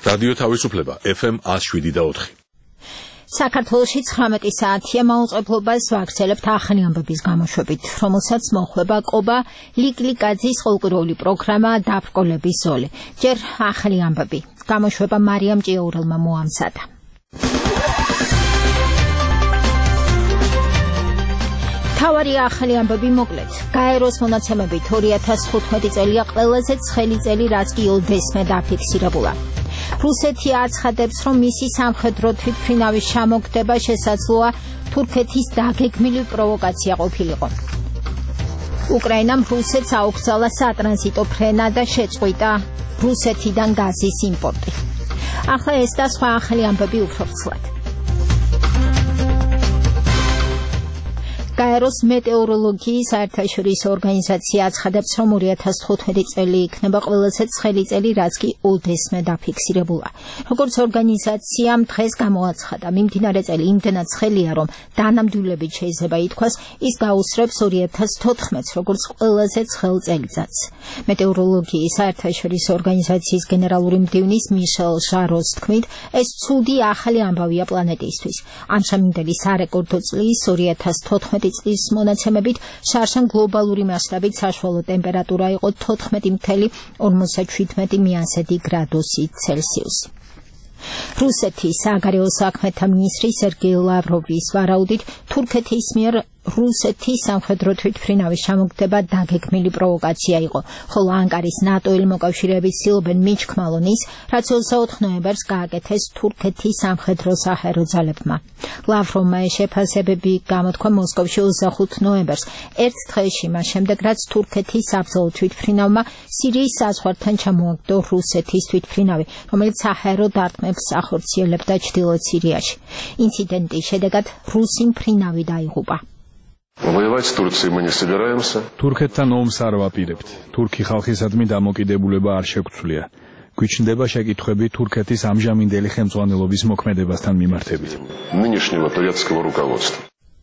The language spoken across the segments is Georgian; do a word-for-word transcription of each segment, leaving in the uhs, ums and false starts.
რადიო თავისუფლება ეფ ემ one oh seven და four. საქართველოში ცხრამეტი საათია მაუწყებლობას ვაგრძელებთ ახალი ამბების გამოშვებით, რომელსაც მოხვება კობა ლიკლიკაძის ყოველკვირეული პროგრამა დაბრკოლების ზოლი. ჯერ ახალი ამბები. გამოშვება მარიამ ჭიაურელმა მოამზადა. თავარი ახალი ამბები მოკლედ. გაეროს მონაცემებით ორი ათას თხუთმეტი წელია ყველაზე ცხელი წელი, რაც კი ოდესმე დაფიქსირებულა. რუსეთი აცხადებს, რომ მისი სამხედრო თვითმფრინავის ჩამოგდება შესაძლოა თურქეთის დაგეგმილი პროვოკაცია ყოფილიყო. უკრაინამ რუსეთს აუგზავნა სატრანზიტო ფრენა და შეწყვიტა რუსეთიდან გაზის იმპორტი. ახლა ეს და სხვა ახალი ამბები უფრო ვრცლად. გაეროს მეტეოროლოგიის საერთაშორისო ორგანიზაცია აცხადებს, რომ ორი ათას თხუთმეტი წელი იქნება ყველაზე ცხელი წელი, რაც კი ოდესმე დაფიქსირებულა. როგორც ორგანიზაციამ დღეს გამოაცხადა, მიმდინარე წელი იმდენად ცხელია, რომ დანამდვილებით შეიძლება ითქვას, ის გაუსწრებს ორი ათას თოთხმეტს, როგორც ყველაზე ცხელ წელიწადს. მეტეოროლოგიის საერთაშორისო ორგანიზაციის გენერალური მდივნის მიშელ ჟაროს თქმით, ეს ცუდი ახალი ამბავია პლანეტისთვის. ამჟამინდელი სარეკორდო წლის ორი ათას თოთხმეტი წლის მონაცემებით შარშან გლობალური მასშტაბით საშუალო ტემპერატურა იყო თოთხმეტი ათეული ორმოცდაშვიდმეტი მიანსეთი გრადუსი ცელსიუსი. რუსეთის საგარეო საქმეთა მინისტრი სერგეი ლავროვის ვარაუდით, თურქეთის მიერ რუსეთის სამხედრო თვითმფრინავის ჩამოგდება დაგეგმილი პროვოკაცია იყო, ხოლო ანკარის ნატოელი მოკავშირეები ცდილობენ მიჩქმალონ ის, რაც ოცდაოთხ ნოემბერს გააკეთეს თურქეთის სამხედრო საჰაერო ძალებმა. ლავროვმა ეს შეფასებები გამოთქვა მოსკოვში ოცდახუთ ნოემბერს, ერთ დღეში მას შემდეგ, რაც თურქეთის საბრძოლო თვითმფრინავმა სირიის საზღვართან ჩამოაგდო რუსეთის თვითმფრინავი, რომელიც საჰაერო დარტყმებს ახორციელებდა ჩრდილოეთ სირიაში. ინციდენტის შედეგად რუსი მფრინავი დაიღუპა. Воевать с Турцией мы не собираемся. Თურქეთთან ომს არ ვაპირებთ. თურქი ხალხისადმი დამოკიდებულება არ შეგვცვლია. გვიჩნდება შეკითხვები თურქეთის ამჟამინდელი ხელმძღვანელობის მოქმედებასთან მიმართებით. Нынешнего турецкого руководства.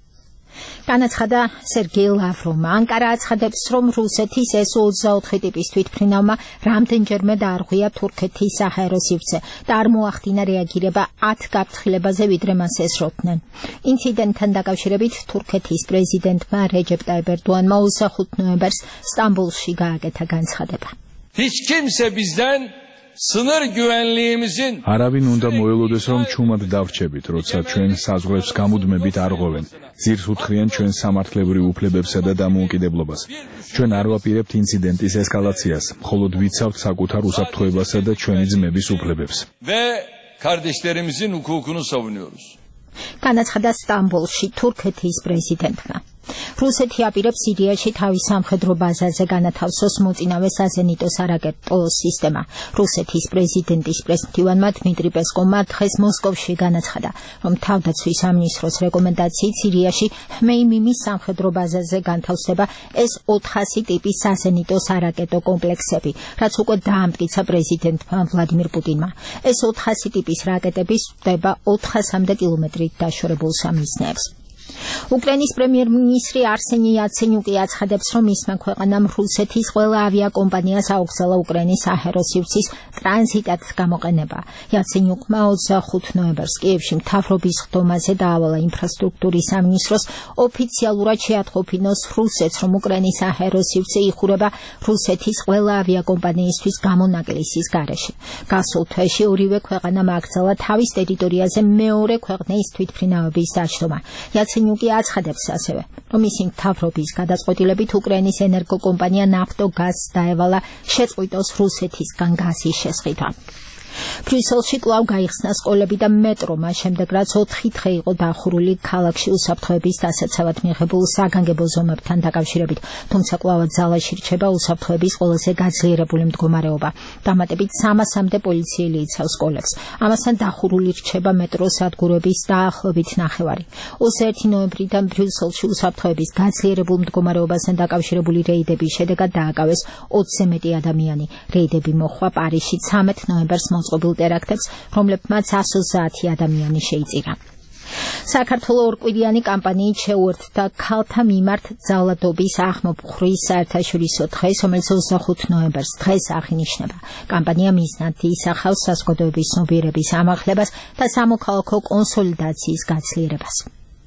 განაცხადა სერგეი ლავროვმა. ანკარა აცხადებს, რომ რუსეთის ეს ოცდაოთხი ტიპის თვითმფრინავმა რამდენჯერმე დაარღვია თურქეთის საჰაერო სივრცე და არ მოახდინა რეაგირება ათ გაფრთხილებაზე, ვიდრე მას ესროდნენ. ინციდენტთან დაკავშირებით თურქეთის პრეზიდენტმა რეჯეპ ტაიპ ერდოანმა ოცდახუთ ნოემბერს სტამბოლში გააკეთა განცხადება. Hiç kimse bizden sınır güvenliğimizin არავინ უნდა მოელოდეს, რომ ჩუმად დავრჩებით, როცა ჩვენ საზღვრებს გამუდმებით არღვევენ. ძირს უთხრიან ჩვენ სამართლებრივ უფლებებსა და დამოუკიდებლობას. ჩვენ არ ვაპირებთ ინციდენტის ესკალაციას, მხოლოდ ვიცავთ საკუთარ უსაფრთხოებასა და ჩვენი ძმების უფლებებს. ve kardeşlerimizin hukukunu savunuyoruz. განაცხადა სტამბოლში თურქეთის პრეზიდენტმა. რუსეთი აპირებს სირიაში თავის სამხედრო ბაზაზე განათავსოს მოწინავე საზენიტო სარაკეტო სისტემა. რუსეთის პრეზიდენტის პრესმდივანმა დმიტრი პესკოვმა დღეს მოსკოვში განაცხადა, რომ თავდაცვის სამინისტროს რეკომენდაციით სირიაში ჰმეიმიმის სამხედრო ბაზაზე განთავსდება ეს ოთხასი ტიპის საზენიტო სარაკეტო კომპლექსები, რაც უკვე დაამტკიცა პრეზიდენტმა ვლადიმირ პუტინმა. ეს ოთხასი ტიპის რაკეტები სვდება ოთხასამდე კილომეტრით დაშორებულ სამიზნეებს. უკრაინის პრემიერ-მინისტრი არსენი იაცენიუკი აცხადებს, რომ მისმა ქვეყანამ რუსეთის ყველა ავიაკომპანიას აუგზავნა უკრაინის საჰაერო სივრცის ტრანზიტად გამოყენება. იაცენიუკმა ოცდახუთ ნოემბერს კიევში მთავრობის ხდომაზე დაავალა ინფრასტრუქტურის სამინისტროს ოფიციალურად შეატყობინოს რუსეთს, რომ უკრაინის საჰაერო სივრცე იხურება რუსეთის ყველა ავიაკომპანიისთვის გამონაკლისის გარეშე. გასულ თვეში ორივე ქვეყანამ აკრძალა თავის ტერიტორიაზე მეორე ქვეყნის თვითმფრინავების დაშლომა. იაცენიუკი აცხადებს ასევე, რომ მისი მთავრობის გადაწყვეტილებით უკრაინის ენერგოკომპანია ნაფტოგაზს დაევალა შეწყვიტოს რუსეთისგან გაზის შესყიდვა. ბრიუსელში კვლავ გაიხსნა სკოლები და მეტრო, მას შემდეგ რაც ოთხი დღე იყო დახურული ქალაქში უსაფრთხოების დასაცავად მიღებულ საგანგებო ზომებთან დაკავშირებით, თუმცა კვლავ ძალაში რჩება უსაფრთხოების ყველაზე გაძლიერებული მდგომარეობა. დამატებით სამასამდე პოლიციელი იცავს სკოლებს. ამასთან დახურული რჩება მეტროს სადგურების დაახლოებით ნახევარი. ოცდაერთი ნოემბრიდან ბრიუსელში უსაფრთხოების გაძლიერებულ მდგომარეობასთან დაკავშირებული რეიდების შედეგად დააკავეს ოცზე მეტი ადამიანი. რეიდები მოხდა პარიზში ცამეტ ნოემბერს მოწყობილ ტერაქტებს, რომლებმაც ათს ოცდაათი ადამიანი შეიწირა. საქართველოს ორკვირიანი კამპანიით შეუერთდა ქალთა მიმართ ძალადობის აღმოფხვრის საერთაშორისო დღეს, რომელიც ოცდახუთი ნოემბერს დღეს აღინიშნება. კამპანია მიზნად ისახავს საზოგადოების ცნობიერების ამაღლებას და სამოქალაქო კონსოლიდაციის გაცლიერებას.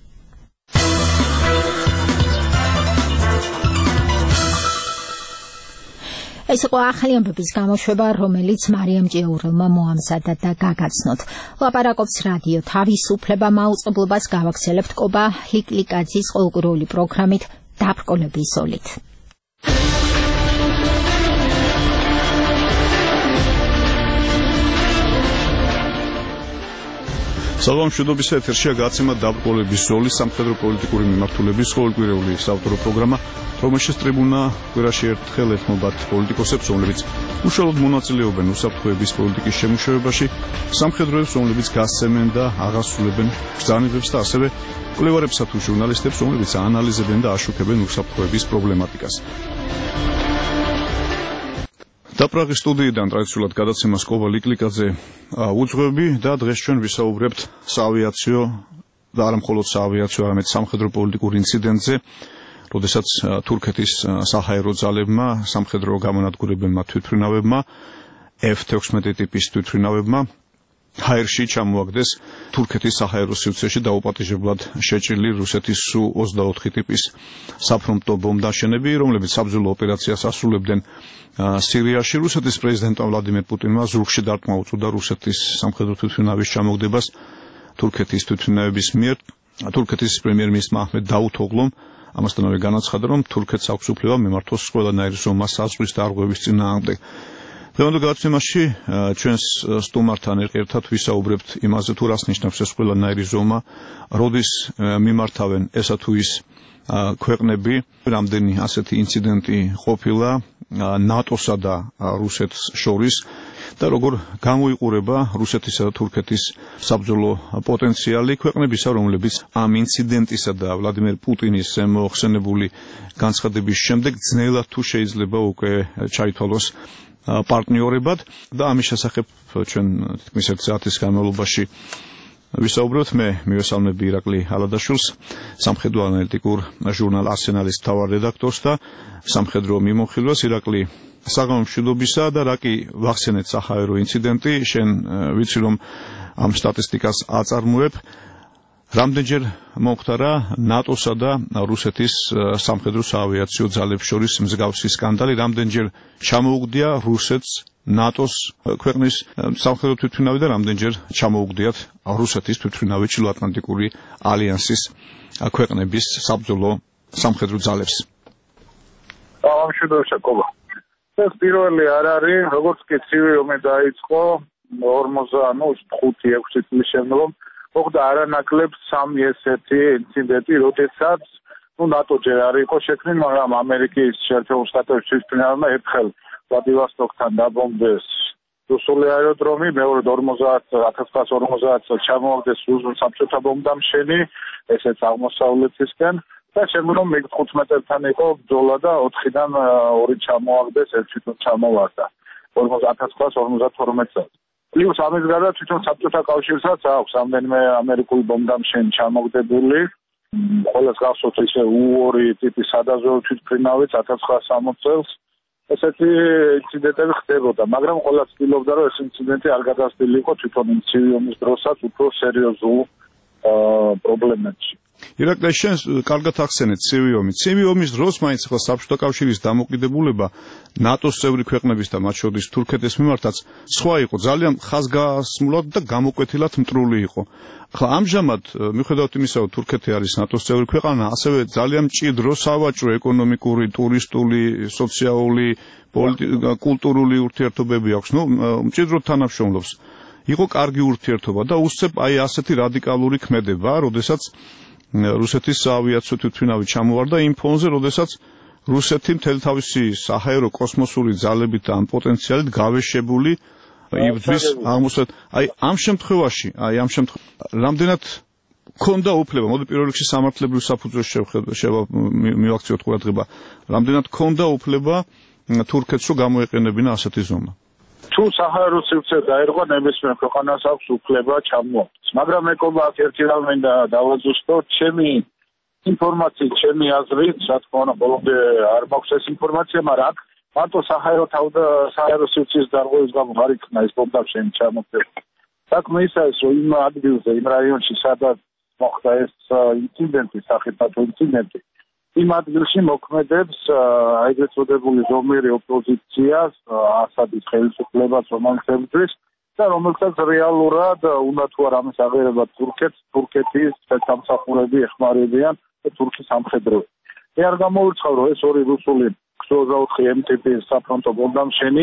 ეს იყო ახალი ამბების გამოშვება, რომელიც მარიამ ჭიაურელმა მოამზადა და გაგაცნოთ. ლაპარაკობს რადიო თავისუფლება მაუწყებლობას გავაქცელებთ კობა ჰიკლიკაძის ყოველკვირეული პროგრამით დაბრკოლების ზოლით. სალამშვიდობისა ეთერშია გაცემა დაბრკოლების ზოლის სამხედრო პოლიტიკური მიმართულების ყოველკვირეული საავტორო პროგრამა, რომელშიც ტრიბუნა კვირაში ერთხელ ეთმობათ პოლიტიკოსებს, რომლებიც უშუალოდ მონაწილეობენ უსაფრთხოების პოლიტიკის შემუშავებაში, სამხედროებს, რომლებიც გასცემენ და აღასრულებენ ბრძანებებს და ასევე მკვლევარებსა თუ ჟურნალისტებს, რომლებიც აანალიზებენ და აშუქებენ უსაფრთხოების პრობლემატიკას. და პრაღის სტუდიიდან ტრადიციულად გადაცემას კობა ლიკლიკაძე უძღვები და დღეს ჩვენ ვისაუბრებთ საავიაციო და არა მხოლოდ საავიაციო, არამედ სამხედრო პოლიტიკურ ინციდენტზე, როდესაც თურქეთის საჰაერო ძალებმა, სამხედრო გამონადგურებელმა თვითმფრინავებმა, ეფ თექვსმეტი ტიპის თვითმფრინავებმა ჰაერში ჩამოაგდეს თურქეთის საჰაერო სივრცეში დაუპატიჟებლად შეჭრილი რუსეთის სუ ოცდაოთხი ტიპის საფრონტო ბომბდაშენები, რომლებიც საბრძოლო ოპერაციას ასრულებდნენ სირიაში. რუსეთის პრეზიდენტმა ვლადიმერ პუტინმა ზურგში დარტყმა უწოდა რუსეთის სამხედრო თვითმფრინავის ჩამოგდებას თურქეთის თვითმფრინავების მიერ. თურქეთის პრემიერ-მინისტრმა აჰმედ დავუთოღლომ ამასთანავე განაცხადა, რომ თურქეთს აქვს უფლება მიმართოს ყველანაირი ზომა საზღვრის დარღვევის წინააღმდეგ. დღევანდელ გადაცემაში ჩვენს სტუმართან ერთად ვისაუბრებთ იმაზე, თუ რას ნიშნავს ეს ყველანაირი ზომა, როდის მიმართავენ ესა თუ ის ქვეყნები, რამდენი ასეთი ინციდენტი ყოფილა ნატოსა და რუსეთს შორის და როგორ გამოიყურება რუსეთისა და თურქეთის საბრძოლო პოტენციალი ქვეყნებისა, რომლებიც ამ ინციდენტისა და ვლადიმერ პუტინის მოხსენებული განცხადების შემდეგ ძნელად თუ შეიძლება უკვე ჩაითვალოს პარტნიორებად და ამის შესახებ ჩვენ თითქმის ერთ საათის განმავლობაში ვისაუბრებთ. მე მივესალმები ირაკლი ალადაშვილს, სამხედრო ანალიტიკურ ჟურნალ არსენალის მთავარ რედაქტორს და სამხედრო მიმოხილვას. ირაკლი, საგამომშვიდობისა და რა კი ვახსენეთ საჰაერო ინციდენტი, შენ ვიცი რომ ამ სტატისტიკას აწარმოებ. რამდენჯერ მომხდარა ნატოსა და რუსეთის სამხედრო საავიაციო ძალებს შორის მსგავსი სკანდალი, რამდენჯერ ჩამოუგდია რუსეთს ნატოს ქვეყნის სამხედრო თვითმფრინავი და რამდენჯერ ჩამოუგდიათ რუსეთის თვითმფრინავი ჩრდილოატლანტიკური ალიანსის ქვეყნების საბრძოლო სამხედრო ძალებს. ამშვიდობისა კობა. ეს პირველი არ არის, როგორც კი ცივი ომი დაიწყო ორმოცდახუთი ექვსი წლის შემდგომ, მოხდა არანაკლებ სამი ესეთი ინციდენტი, როდესაც ნუ ნატო ჯერ არ იყო შექმნილი, მაგრამ ამერიკის შეერთებულ შტატებში თვითმფრინავებმა ერთხელ ვლადივოსტოკთან დაბომბეს რუსული აეროდრომი, მეორედ ათას ცხრაასი ორმოცდაათი წელს ჩამოაგდეს საბჭოთა ბომბდამშენი, ესეც აღმოსავლეთისკენ და შემდგომ მიგ თხუთმეტთან იყო ბრძოლა და ოთხიდან ორი ჩამოაგდეს, ერთი თვითონ ჩამოვარდა ათას ცხრაასი ორმოცდათორმეტი წელს. პლუს ამის გარდა თვითონ საბჭოთა კავშირსაც აქვს რამდენიმე ამერიკული ბომბდამშენი ჩამოგდებული. ყველას გახსოვთ ისე უ ორი ტიპის სადაზვერვო თვითმფრინავიც ათას ცხრაასი სამოცი წელს. ესეთი ინციდენტები ხდებოდა, მაგრამ ყველა ცდილობდა, რომ ეს ინციდენტი არ გადასtildeიყო თვითონ იმ ცივი ომის დროსაც უფრო სერიოზულ პრობლემებში. ირაკლი, შენ კარგად ახსენეთ ცივი ომი. ცივი ომის დროს მაინც ახლა საბჭოთა კავშირის დამოკიდებულება ნატოს წევრი ქვეყნების და მათ შორის თურქეთის მიმართაც სხვა იყო, ძალიან ხაზგასმულად და გამოკვეთილად მტრული იყო. ახლა ამჟამად მიუხედავად იმისა, რომ თურქეთი არის ნატოს წევრი ქვეყანა, ასევე ძალიან მჭიდრო სავაჭრო, ეკონომიკური, ტურისტული, სოციალური, კულტურული ურთიერთობები აქვს. ნუ მჭიდროდ თანამშრომლობს. იყო კარგი ურთიერთობა და უსწრებ აი ასეთი რადიკალური ქმედება, როდესაც რუსეთის საავიაციო თვითმფრინავი ჩამოვარდა იმ ფონზე, როდესაც რუსეთი მთელი თავისი საჰაერო კოსმოსური ძალებით და ამ პოტენციალით გავეშებული იბრძვის აღმოსავლეთ. აი ამ შემთხვევაში, აი ამ შემთხვევაში რამდენად ქონდა უფლება, მოდი პირველ რიგში სამართლებრივ საფუძველში მივაქციოთ ყურადღება, რამდენად ქონდა უფლება თურქეთს რომ გამოეყენებინა ასეთი ზომა. თუ საჰაერო სივრცე დაერღვა, ნებისმიერ ქვეყანას აქვს უფლება ჩამოაყენოს. მაგრამ მეკობა აქ ერთი რამ მინდა დავაზუსტოთ, ჩემი ინფორმაციით, ჩემი აზრით, რა თქმა უნდა, ბოლომდე არ მაქვს ეს ინფორმაცია, მაგრამ აქ მარტო საჰაერო თავდა საჰაერო სივრცის დარღვევის გამო არ იქნა ეს ბომბდამშენი ჩამოყენება. საქმე ისაა, რომ იმ ადგილზე, იმ რაიონში, სადაც მოხდა ეს ინციდენტი, სახიფათო ინციდენტი, იმ ადგილში მოქმედებს ეგრეთ წოდებული ზომიერი ოპოზიციას, ასადის ხელისუფლებას, რომელიც ებრძვის და რომელსაც რეალურად უნდა თუ არ ამის აღიარება თურქეთს, თურქეთის спецსამსახურები ეხმარებიან და თურქის სამხედრო. მე არ გამოვირცხავ, რომ ეს ორი რუსული ოცდაოთხი ემ ტი პი საფრონტო ბომბდამშენი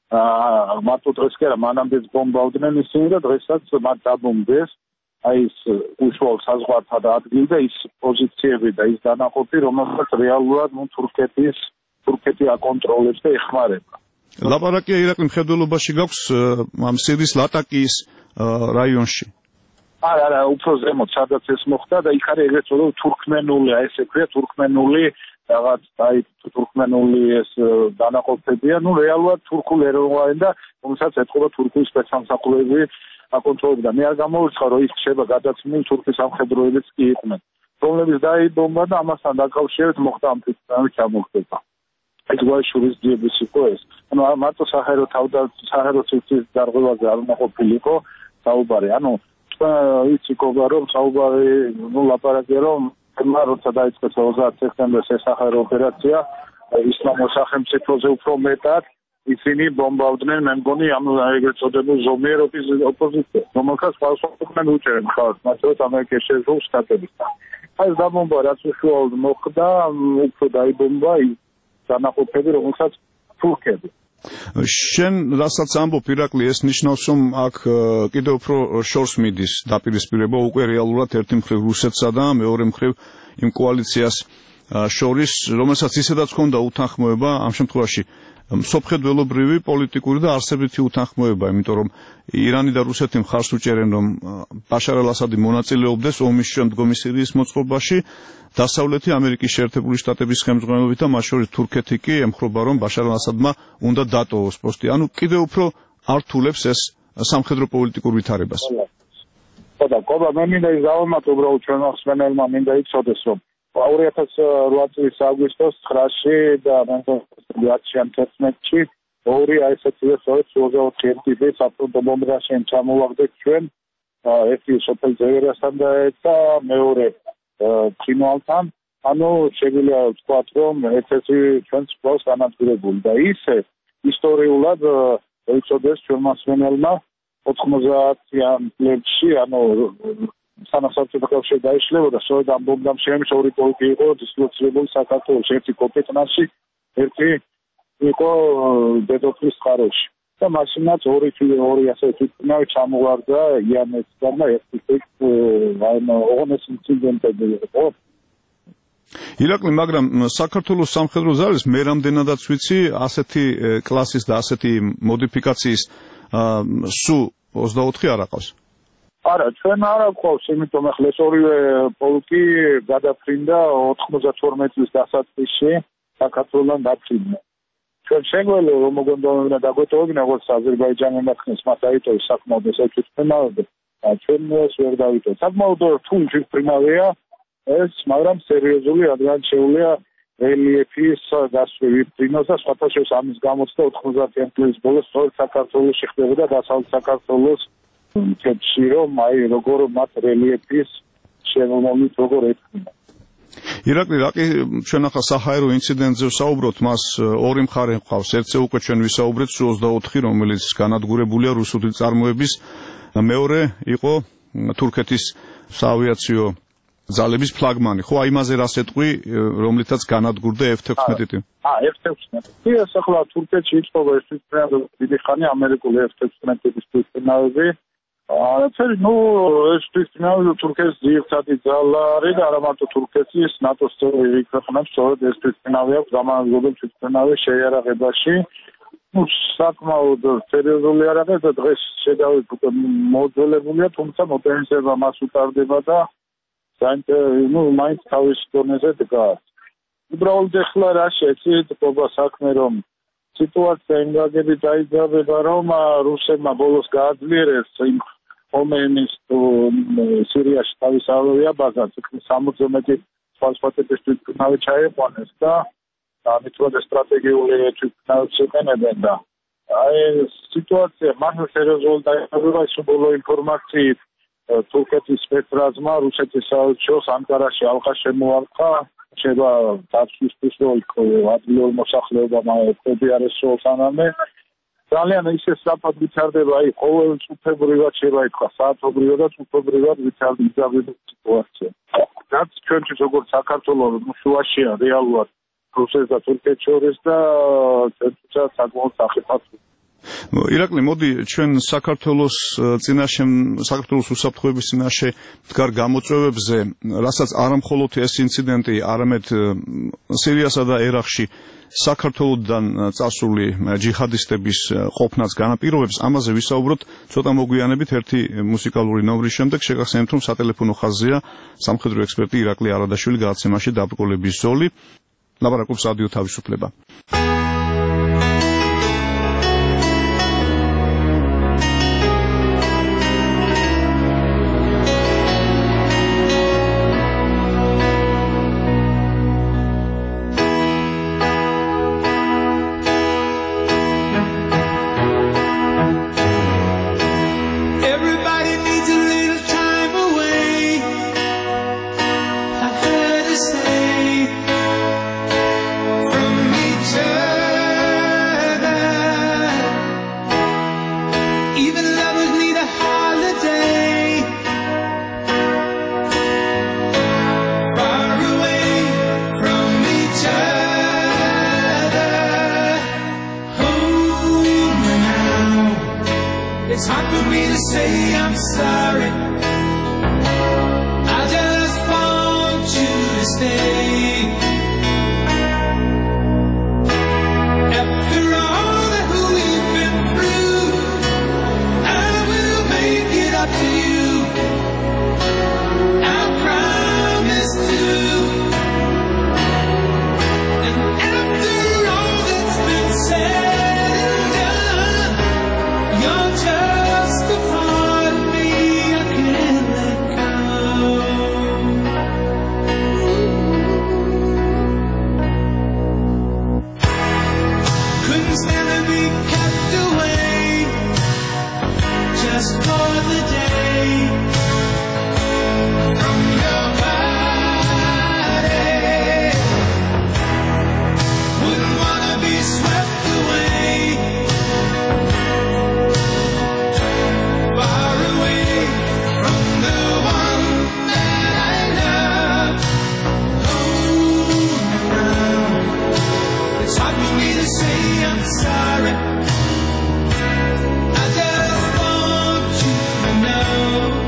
მარტო დღეს კი არა, მანამდეც ბომბავდნენ ისინი და დღესაც მათ დაბომბეს აი ეს უშუალო საზღვართან და ადგილი და ის პოზიციები და ის დანაყოფი, რომელსაც რეალურად ნუ თურქეთის თურქეთი აკონტროლებს და ეხმარება. ლაპარაკია ირაკლი მხედველობაში გაქვს ამ სირიის ლატაკიის რაიონში. არა, არა, უფრო ზემოთ, სადაც ეს მოხდა და იქ არის ეგრეთ წოდებული თურქმენული, აი ესე ქვია თურქმენული რაღაც აი თურქმენული ეს დანაყოფებია, ნუ რეალურად თურქული ეროვნული და რომელსაც ეთყობა თურქული სპეცსამსახურები აკონტროლებდა. მე არ გამოვირცხავ, რომ ის ხდება გადაცმული თურქის სამხედროებიც კი იყვნენ, რომლებიც დაიბომბა და ამასთან დაკავშირებით მოხდა ამ თვითმფრინავის ჩამოგდება. ეს გვაშურის ძიების იყო ეს. ანუ მარტო საჰაერო თავდა საჰაერო სივრცის დარღვევაზე არ უნდა ყოფილიყო საუბარი. ანუ იცი კობა რომ საუბარი ნუ ლაპარაკია რომ როცა დაიწყეს ოცდაათი სექტემბერს ეს საჰაერო ოპერაცია ისლამურ სახელმწიფოზე უფრო მეტად ისინი ბომბავდნენ, მე მგონი ამ ეგრეთ წოდებულ ზომიერ ოპოზიციას, რომელსაც ხალხობდნენ უჭერენ ხალხს, მათ ამერიკის შეერთებული შტატებისგან. აი ეს დაბომბვა რაც უშუალოდ მოხდა, უფრო დაიბომბა ის დანაყოფები, რომელსაც თურქები. შენ რასაც ამბობ ირაკლი, ეს ნიშნავს, რომ აქ კიდევ უფრო შორს მიდის დაპირისპირება უკვე რეალურად ერთი მხრივ რუსეთსა და მეორე მხრივ იმ კოალიციას შორის, რომელსაც ისედაც ჰქონდა უთანხმოება ამ შემთხვევაში მსოფლმხედველობრივი, პოლიტიკური და არსებითი უთანხმოება, იმიტომ რომ ირანი და რუსეთი მხარს უჭერენ, რომ ბაშარ ალ-ასადი მონაწილეობდეს ომის შემდგომი სირიის მოწყობაში, დასავლეთი ამერიკის შეერთებული შტატების ხელმძღვანელობით და მათ შორის თურქეთი კი ემხრობა, რომ ბაშარ ალ-ასადმა უნდა დატოვოს პოსტი. ანუ კიდევ უფრო ართულებს ეს სამხედრო პოლიტიკურ ვითარებას. ხო და კობა, მე მინდა ის დავამატო უბრალოდ ჩვენმა მსმენელმა მინდა იცოდეს, რომ ორი ათას რვა წლის აგვისტოს ცხრაში და მეათე თერთმეტში ორი აი ესეთი ოცდაოთხი ემ ტი პი საფრონტო ბომბდამშენი ჩამოვაგდეთ ჩვენ, ერთი სოფელ ზევერასთან და და მეორე ფრინვალთან. ანუ შეგვიძლია ვთქვათ, რომ ერთ-ერთი ჩვენს კლავს განადგურებული და ისე ისტორიულად ეცოდეს ჩვენმა მსმენელმა ოთხმოცდაათიან წლებში, ანუ სანამ საბჭოთა კავშირი დაიშლებოდა, სწორედ ამ ბომბდამშენების ორი პოლკი იყო დისლოცირებული საქართველოში, ერთი კოპიტნაში, ერთი იყო დედოფლის წყაროში. და მაშინაც ორი ორი ასე თვითმფრინავი ჩამოვარდა იანესთან და ერთი აი ოღონდ ინციდენტები იყო. ირაკლი, მაგრამ საქართველოს სამხედრო ძალის მე რამდენადაც ვიცი, ასეთი კლასის და ასეთი მოდიფიკაციის სუ ოცდაოთხი არ აყავს. არა, ჩვენ არ აყავს, იმიტომ ახლა ეს ორივე პოლკი გადაფრინდა ოთხმოცდათორმეტი წლის დასაწყისში საქართველოსთან დაფრინდა. ჩვენ შეგვიძლია რომ მოგონდომებინა დაგვეტოვებინა, როგორც აზერბაიჯანი მათქნეს მათ აიტოვეს საკმაოდ ეს თვითმფრინავები, ჩვენ ეს ვერ დავიტოვეთ. საკმაოდ რთული თვითმფრინავია ეს, მაგრამ სერიოზული, რადგან შეუძლია რელიეფის გასვრივი ფრინოს და სხვათა შორის ამის გამოცდა ოთხმოცდაათიან წლის ბოლოს სწორედ საქართველოში ხდებოდა დასავლეთ საქართველოს მთებში, რომ აი როგორ მათ რელიეფის შემომავლით როგორ ეთხნა. ირაკლი, რა კი ჩვენ ახლა საჰაერო ინციდენტზე ვსაუბრობთ, მას ორი მხარე ჰყავს. ერთზე უკვე ჩვენ ვისაუბრეთ სუ ოცდაოთხი, რომელიც განადგურებულია რუსული წარმოების, მეორე იყო თურქეთის საავიაციო ძალების ფლაგმანი. ხო, აი იმაზე რას ეტყვი, რომლითაც განადგურდა ეფ თექვსმეტი? აა, ეფ თექვსმეტი. ეს ახლა თურქეთში იწყება ეს თვითმფრინავები დიდი ხანი, ამერიკული ეფ თექვსმეტების თვითმფრინავები. არაფერი, ნუ ეს თვითმფრინავი თურქეთის ძირითადი ძალა არის და არა მარტო თურქეთის, ნატოს წევრი ქვეყნებს სწორედ ეს თვითმფრინავი აქვს გამანადგურებელი თვითმფრინავი შეიარაღებაში. ნუ საკმაოდ სერიოზული არაა და დღეს შედავით მოძველებულია, თუმცა მოდერნიზება მას უტარდება და ნუ მაინც თავის დონეზე დგას. უბრალოდ ეხლა რა შეცით ყობა საქმე, რომ სიტუაცია იმ გაგებით დაიძაბება, რომ რუსებმა ბოლოს გააძლიერეს იმ ხომეინის სირიაში თავის ავია ბაზას, სამოცზე მეტი სხვა ტიპის თვითმფრინავი ჩაიყვანეს და ამით ვადა სტრატეგიული თვითმფრინავებს იყენებენ და აი სიტუაცია მართლა სერიოზულად დაიწყება ის ბოლო ინფორმაციით თურქეთის სპეცრაზმა რუსეთის საელჩოს ანკარაში ალყა შემოარტყა შევა დაცვისთვის რომ იქ ადგილობრივ მოსახლეობამ ყვები არ ესწროს ანამე ძალიან ისე სწრაფად ვითარდება აი ყოველ წუთებრივად შევა ითქვა საათობრივად და წუთობრივად ვითარდება სიტუაცია რაც ჩვენთვის როგორც საქართველოს შუაშია რეალურად რუსეთს და თურქეთს შორის და თუმცა საკმაოდ სახიფათო ირაკლი, მოდი ჩვენ საქართველოს წინაშე საქართველოს უსაფრთხოების წინაშე მდგარ გამოწვევებზე, რასაც არა მხოლოდ ეს ინციდენტი, არამედ სირიასა და ერაყში საქართველოსთან წასული ჯიჰადისტების ყოფნაც განაპირობებს, ამაზე ვისაუბროთ ცოტა მოგვიანებით ერთი მუსიკალური ნომრის შემდეგ. შეგახსენებთ, რომ სატელეფონო ხაზია სამხედრო ექსპერტი ირაკლი არადაშვილი გადაცემაში დაბრკოლების ზოლი. ლაპარაკობს რადიო თავისუფლება. It's hard for me to say I'm sorry. I just want you to stay. After all that we've been through, I will make it up to you. I promise to. And after all that's been said and done, you're just a part of me I can't let go. Couldn't stand to be kept away just for the day from your body. Wouldn't wanna be swept away. Far away from the one that I love. Oh, now it's hard for me to say I'm sorry. I just want you to know.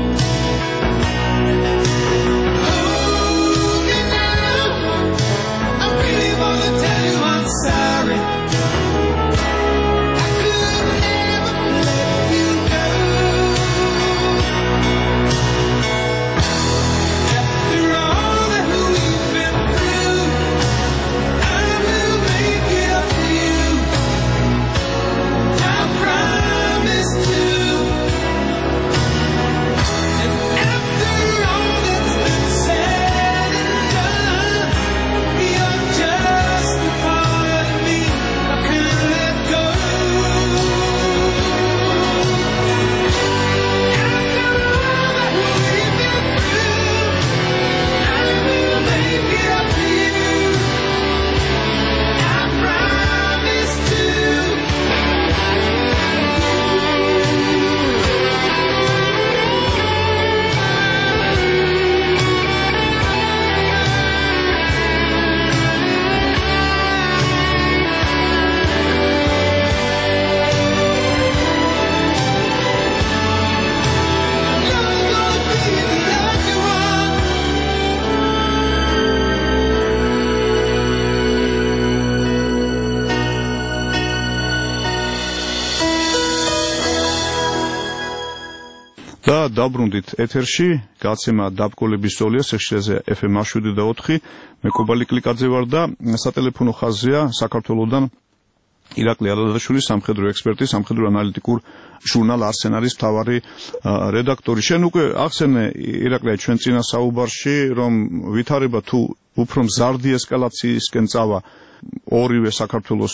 Oh, you know, I really wanna tell you I'm sorry. I could never let you go. After all that we've been through, I will make it up to you. I promise to. And after all that's been said and done, you're just a part of me I can't let go. After all that we've been through, I will make it up to you. I promise to. You're gonna be the lucky one. და დაბრუნდით ეთერში, გაცემა დაბრკოლების ზოლია, სექციაზე ეფ ემ შვიდი და ოთხი, მე კობალი კლიკაძე ვარ და სატელეფონო ხაზია საქართველოსთან ირაკლი ალადაშვილი, სამხედრო ექსპერტი, სამხედრო ანალიტიკურ ჟურნალ არსენალის მთავარი რედაქტორი. შენ უკვე ახსენე ირაკლი ჩვენ წინა საუბარში, რომ ვითარება თუ უფრო მზარდი ესკალაციისკენ წავა ორივე საქართველოს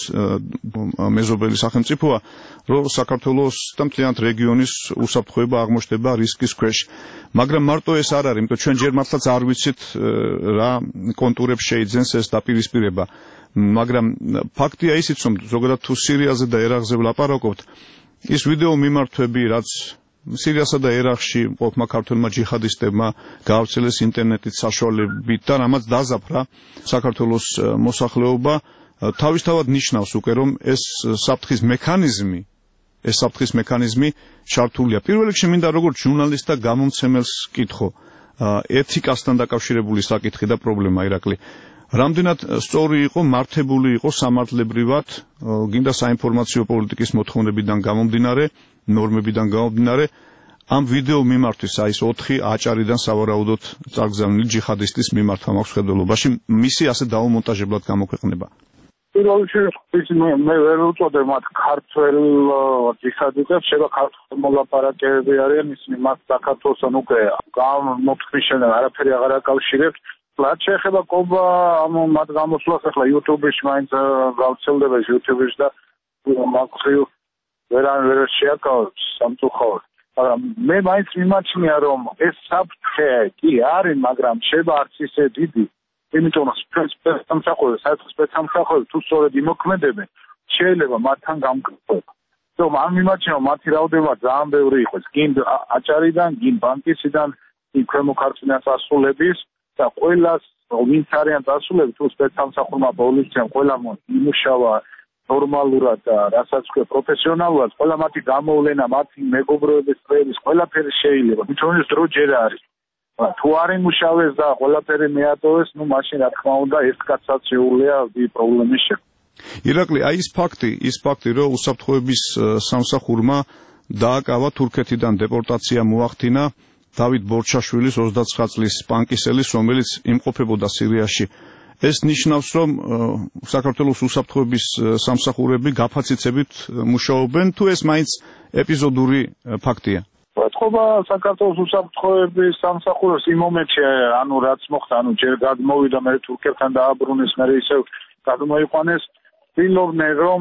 მეზობელი სახელმწიფოა, რომ საქართველოს და მთლიანად რეგიონის უსაფრთხოება აღმოჩნდება რისკის ქვეშ. მაგრამ მარტო ეს არ არის, იმიტომ ჩვენ ჯერ მართლაც არ ვიცით რა კონტურებს შეიძენს ეს დაპირისპირება. მაგრამ ფაქტია ისიც, რომ ზოგადად თუ სირიაზე და ერაყზე ვლაპარაკობთ, ის ვიდეო მიმართვები, რაც სირიასა და ერაყში მყოფმა ქართველმა ჯიჰადისტებმა გაავრცელეს ინტერნეტით საშუალებით და რამაც დაზაფრა საქართველოს მოსახლეობა, თავისთავად ნიშნავს უკვე, რომ ეს საფრთხის მექანიზმი, ეს საფრთხის მექანიზმი ჩართულია. პირველ რიგში მინდა როგორც ჟურნალისტ და გამომცემელს კითხო, ეთიკასთან დაკავშირებული საკითხი და პრობლემა ირაკლი. რამდენად სწორი იყო, მართებული იყო სამართლებრივად, გინდა საინფორმაციო პოლიტიკის მოთხოვნებიდან გამომდინარე, ნორმებიდან გამომდინარე, ამ ვიდეო მიმართვის, აი ეს ოთხი აჭარიდან სავარაუდოდ წარგზავნილი ჯიჰადისტის მიმართვა მაქვს ხედველობაში, მისი ასე დაუმონტაჟებლად გამოქვეყნება. პირველ რიგში მე ვერ უწოდე მათ ქართველ ჯიჰადისტებს, შეიძლება ქართველ მოლაპარაკებები არიან, ისინი მათ საქართველოსთან უკვე გამოთქმისენან არაფერი აღარ აკავშირებთ. რაც შეეხება კობა ამ მათ გამოსვლას, ახლა YouTube-ში მაინც გავრცელდება YouTube-ში და მაგხრივ ვერან ვერ შეაკავებს სამწუხაროდ. მაგრამ მე მაინც მიმაჩნია, რომ ეს საფრთხე კი არის, მაგრამ შეიძლება არც ისე დიდი. იმიტომ რომ სპეცსამსახურები, საერთო სპეცსამსახურები თუ სწორედ იმოქმედებენ, შეიძლება მათთან გამკრთობა. რომ ამ მიმაჩნია, რომ მათი რაოდენობა ძალიან ბევრი იყოს, გინ აჭარიდან, გინ ბანკისიდან, გინ ქვემო ქართლიდან წასულების და ყველას ვინც არიან წასულები, თუ სპეცსამსახურმა პოლიციამ ყველა იმუშავა ნორმალურად და რასაც ქვია პროფესიონალურად, ყველა მათი გამოვლენა, მათი მეგობროების წრეების ყველაფერი შეიძლება. თვითონ ეს დრო ჯერ არის. თუ არ იმუშავეს და ყველაფერი მეატოვეს, ნუ მაშინ რა თქმა უნდა ეს კაცსაც შეუძლია პრობლემის შექმნა. ირაკლი, აი ის ფაქტი, ის ფაქტი, რომ უსაფრთხოების სამსახურმა დააკავა თურქეთიდან დეპორტაცია მოახდინა დავით ბორჩაშვილის ოცდაცხრა წლის პანკისელის, რომელიც იმყოფებოდა სირიაში. ეს ნიშნავს, რომ საქართველოს უსაფრთხოების სამსახურები გაფაციცებით მუშაობენ, თუ ეს მაინც ეპიზოდური ფაქტია? ეთქობა საქართველოს უსაფრთხოების სამსახურებს იმ მომენტში, ანუ რაც მოხდა, ანუ ჯერ გადმოვიდა, მე თურქებთან დააბრუნეს, მე ისევ გადმოიყვანეს, ვინმე რომ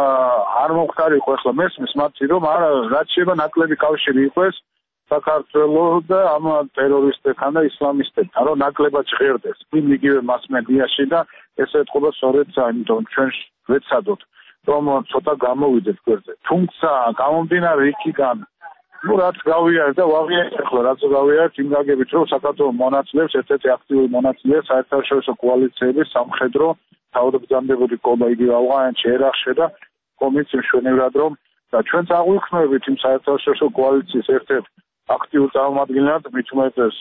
არ მოხდარიყო, ახლა მესმის მათი, რომ არა, რაც შეიძლება ნაკლები კავშირი იყოს საქართველოს და ამ ტერორისტებთან და ისლამისტებთან, რომ ნაკლებად ჟღერდეს იმ იგივე მასმედიაში და ეს ეთქობა სწორედ იმიტომ ჩვენ ვეცადოთ, რომ ცოტა გამოვიდეთ გვერდზე. თუმცა გამომდინარე იქიდან, ну რაც გავიარეთ და ვაღიარეთ ახლა რაც გავიარეთ იმ გაგებით, რომ საქართველოს მონაწილეებს ერთ-ერთი აქტიური მონაწილეა საერთაშორისო კოალიციების სამხედრო თავდაბრძანებადი კობა იგივე ავღანეთში, ერაყში და კომიც მშვენივრად რომ და ჩვენც აღვიხსნებით იმ საერთაშორისო კოალიციის ერთ-ერთ აქტიურ წარმომადგენლად, მით უმეტეს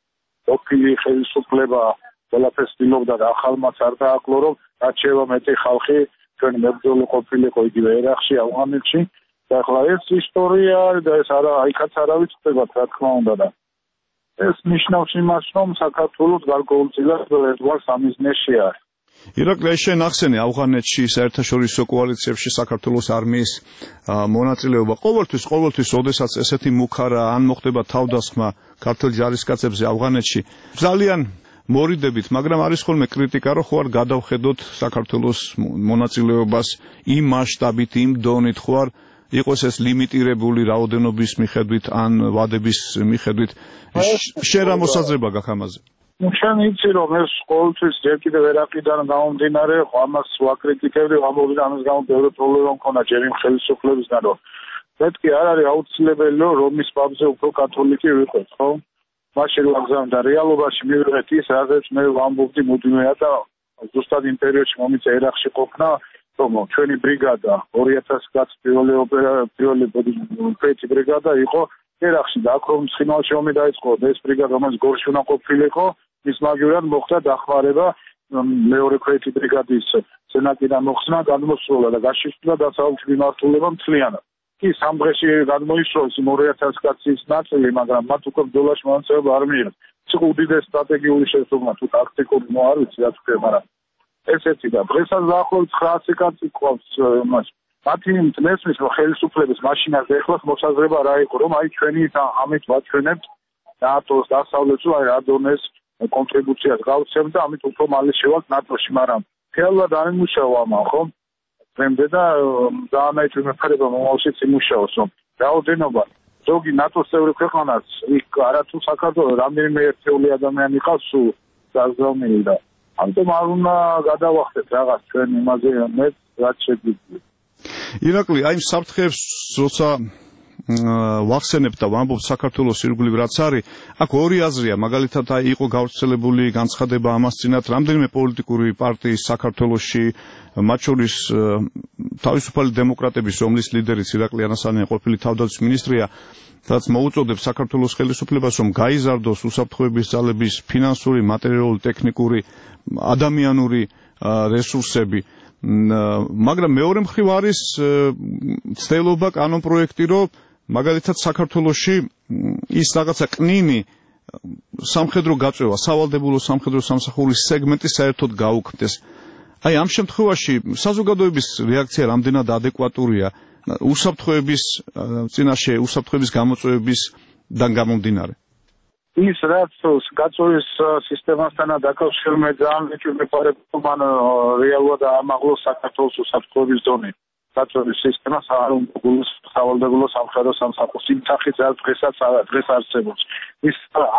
ოფილი ხელისუფლება ყველაფერს ცდილობდა და ახალმაც არ დააკლო, რომ რაც შევა მეტი ხალხი ჩვენი მებრძოლი ყოფილიყო იგივე ერაყში, ავღანეთში და ახლა ეს ისტორია და ეს არა აიქაც არავის ხდება, რა თქმა უნდა და ეს ნიშნავს იმას, რომ საქართველოს გარკვეულწილად ერთგვარ სამიზნეში არის. ირაკლი, შენ ახსენე ავღანეთში საერთაშორისო კოალიციებში საქართველოს არმიის მონაწილეობა. ყოველთვის, ყოველთვის, ოდესაც ესეთი მუქარა ან მოხდება თავდასხმა ქართულ ჯარისკაცებზე ავღანეთში, ძალიან მორიდებით, მაგრამ არის ხოლმე კრიტიკა, რომ ხო არ გადავხედოთ საქართველოს მონაწილეობას იმ მასშტაბით, იმ დონით, ხო არ იყოს ეს ლიმიტირებული რაოდენობის მიხედვით ან ვადების მიხედვით. შენ რა მოსაზრება გაქვს ამაზე? ну შენ იცი რომ ეს ყოველთვის ჯერ კიდევ ერაყიდან გამომდინარე, ამას ვაკრიტიკებდი, ამოვიდა ამის გამო ბევრი პრობლემა მქონდა ჯერ იმ ხელისუფლებისგან, რომ მეთქი არ არის აუცილებელი რომ რომის პაპზე უფრო კათოლიკე ვიყოთ, ხო? მაშინ ვაგზავნდა რეალობაში მივიღეთ ის, რაზეც მე ვამბობდი მუდმივად და ზუსტად იმ პერიოდში მომიცა ერაყში ყოფნა, რომ ჩვენი ბრიგადა ორი ათასი კაცი პირველი პირველი პეჭი ბრიგადა იყო ერაყში და აქ რომ ცხინვალში ომი დაიწყო და ეს ბრიგადა რომელიც გორში უნდა ყოფილიყო, ის მაგივრად მოხდა დახმარება მეორე ქვეითი ბრიგადის სენაკიდან მოხსნა, გადმოსულა და გაშიშლა დასავლეთის მიმართულება მთლიანად. კი სამ დღეში გადმოისროლეს იმ ორი ათასი კაცის ნაწილი, მაგრამ მათ უკვე ბრძოლაში მონაწილეობა არ მიიღეს. ეს იყო უდიდეს სტრატეგიული შესრულება, თუ ტაქტიკური მოარვიცი, რაც ქვია, მაგრამ ესეთი და დღესაც დაახლოებით ცხრაასი კაცი ყავს მას. მათი მესმის რომ ხელისუფლების მაშინაზე ეხლა მოსაზრება რა იყო რომ აი ჩვენი ამით ვაჩვენებთ ნატოს დასავლეთს აი რა დონეს კონტრიბუციას გავცემთ და ამით უფრო მალე შევალთ ნატოში, მაგრამ რეალურად არ იმუშავა ამან ხო? დღემდე და დაანაით ვიმეფარება მომავალშიც იმუშაოს რომ რაოდენობა ზოგი ნატოს წევრი ქვეყანას იქ არათუ საქართველოს რამდენიმე ერთეული ადამიანი ყავს სულ გაზრდილი და ამიტომ არ უნდა გადავახდეთ რაღაც ჩვენ იმაზე მეც რაც შეგვიძლია. ირაკლი, აი საფრთხეებს როცა ვახსენებთ და ვამბობთ საქართველოს ირგვლივ რაც არის, აქ ორი აზრია, მაგალითად აი იყო გავრცელებული განცხადება ამას წინათ რამდენიმე პოლიტიკური პარტიის საქართველოში, მათ შორის თავისუფალი დემოკრატების რომლის ლიდერიც ირაკლი ანასიანია ყოფილი თავდაცვის მინისტრია, რაც მოუწოდებს საქართველოს ხელისუფლებას რომ გაიზარდოს უსაფრთხოების ძალების ფინანსური, მატერიალური, ტექნიკური, ადამიანური რესურსები. მაგრამ მეორე მხრივ არის ცდელობა კანონპროექტი, რომ მაგალითად საქართველოში ის რაღაცა ყნინი სამხედრო გაწევა, სავალდებულო სამხედრო სამსახურის სეგმენტი საერთოდ გაუქმდეს. აი ამ შემთხვევაში საზოგადოების რეაქცია რამდენად ადეკვატურია უსაფრთხოების წინაშე უსაფრთხოების გამოწვევებისგან გამომდინარე? ის რაც გაწევის სისტემასთან დაკავშირებული ძალიან ვიჭვიფარებ, მან რეალურად ამაღლოს საქართველოს უსაფრთხოების დონე. გაწევის სისტემა სავალდებულო სამხედრო სამსახურის სახით დღესაც დღეს არსებობს. ის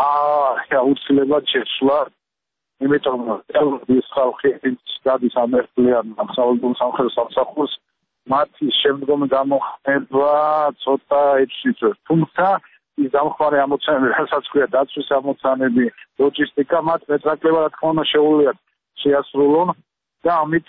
აუცილებლად შეცვლა, იმიტომ რომ ეს ხალხი გადის ამერკლიან სავალდებულო სამხედრო სამსახურს, მათი შემდგომი გამოხმება ცოტა ეჭვს. თუმცა ის დამხმარე ამოცანები, რასაც ქვია დაცვის ამოცანები, ლოჯისტიკა, მათ მეტნაკლებად რა თქმა უნდა შეუძლიათ შეასრულონ და ამით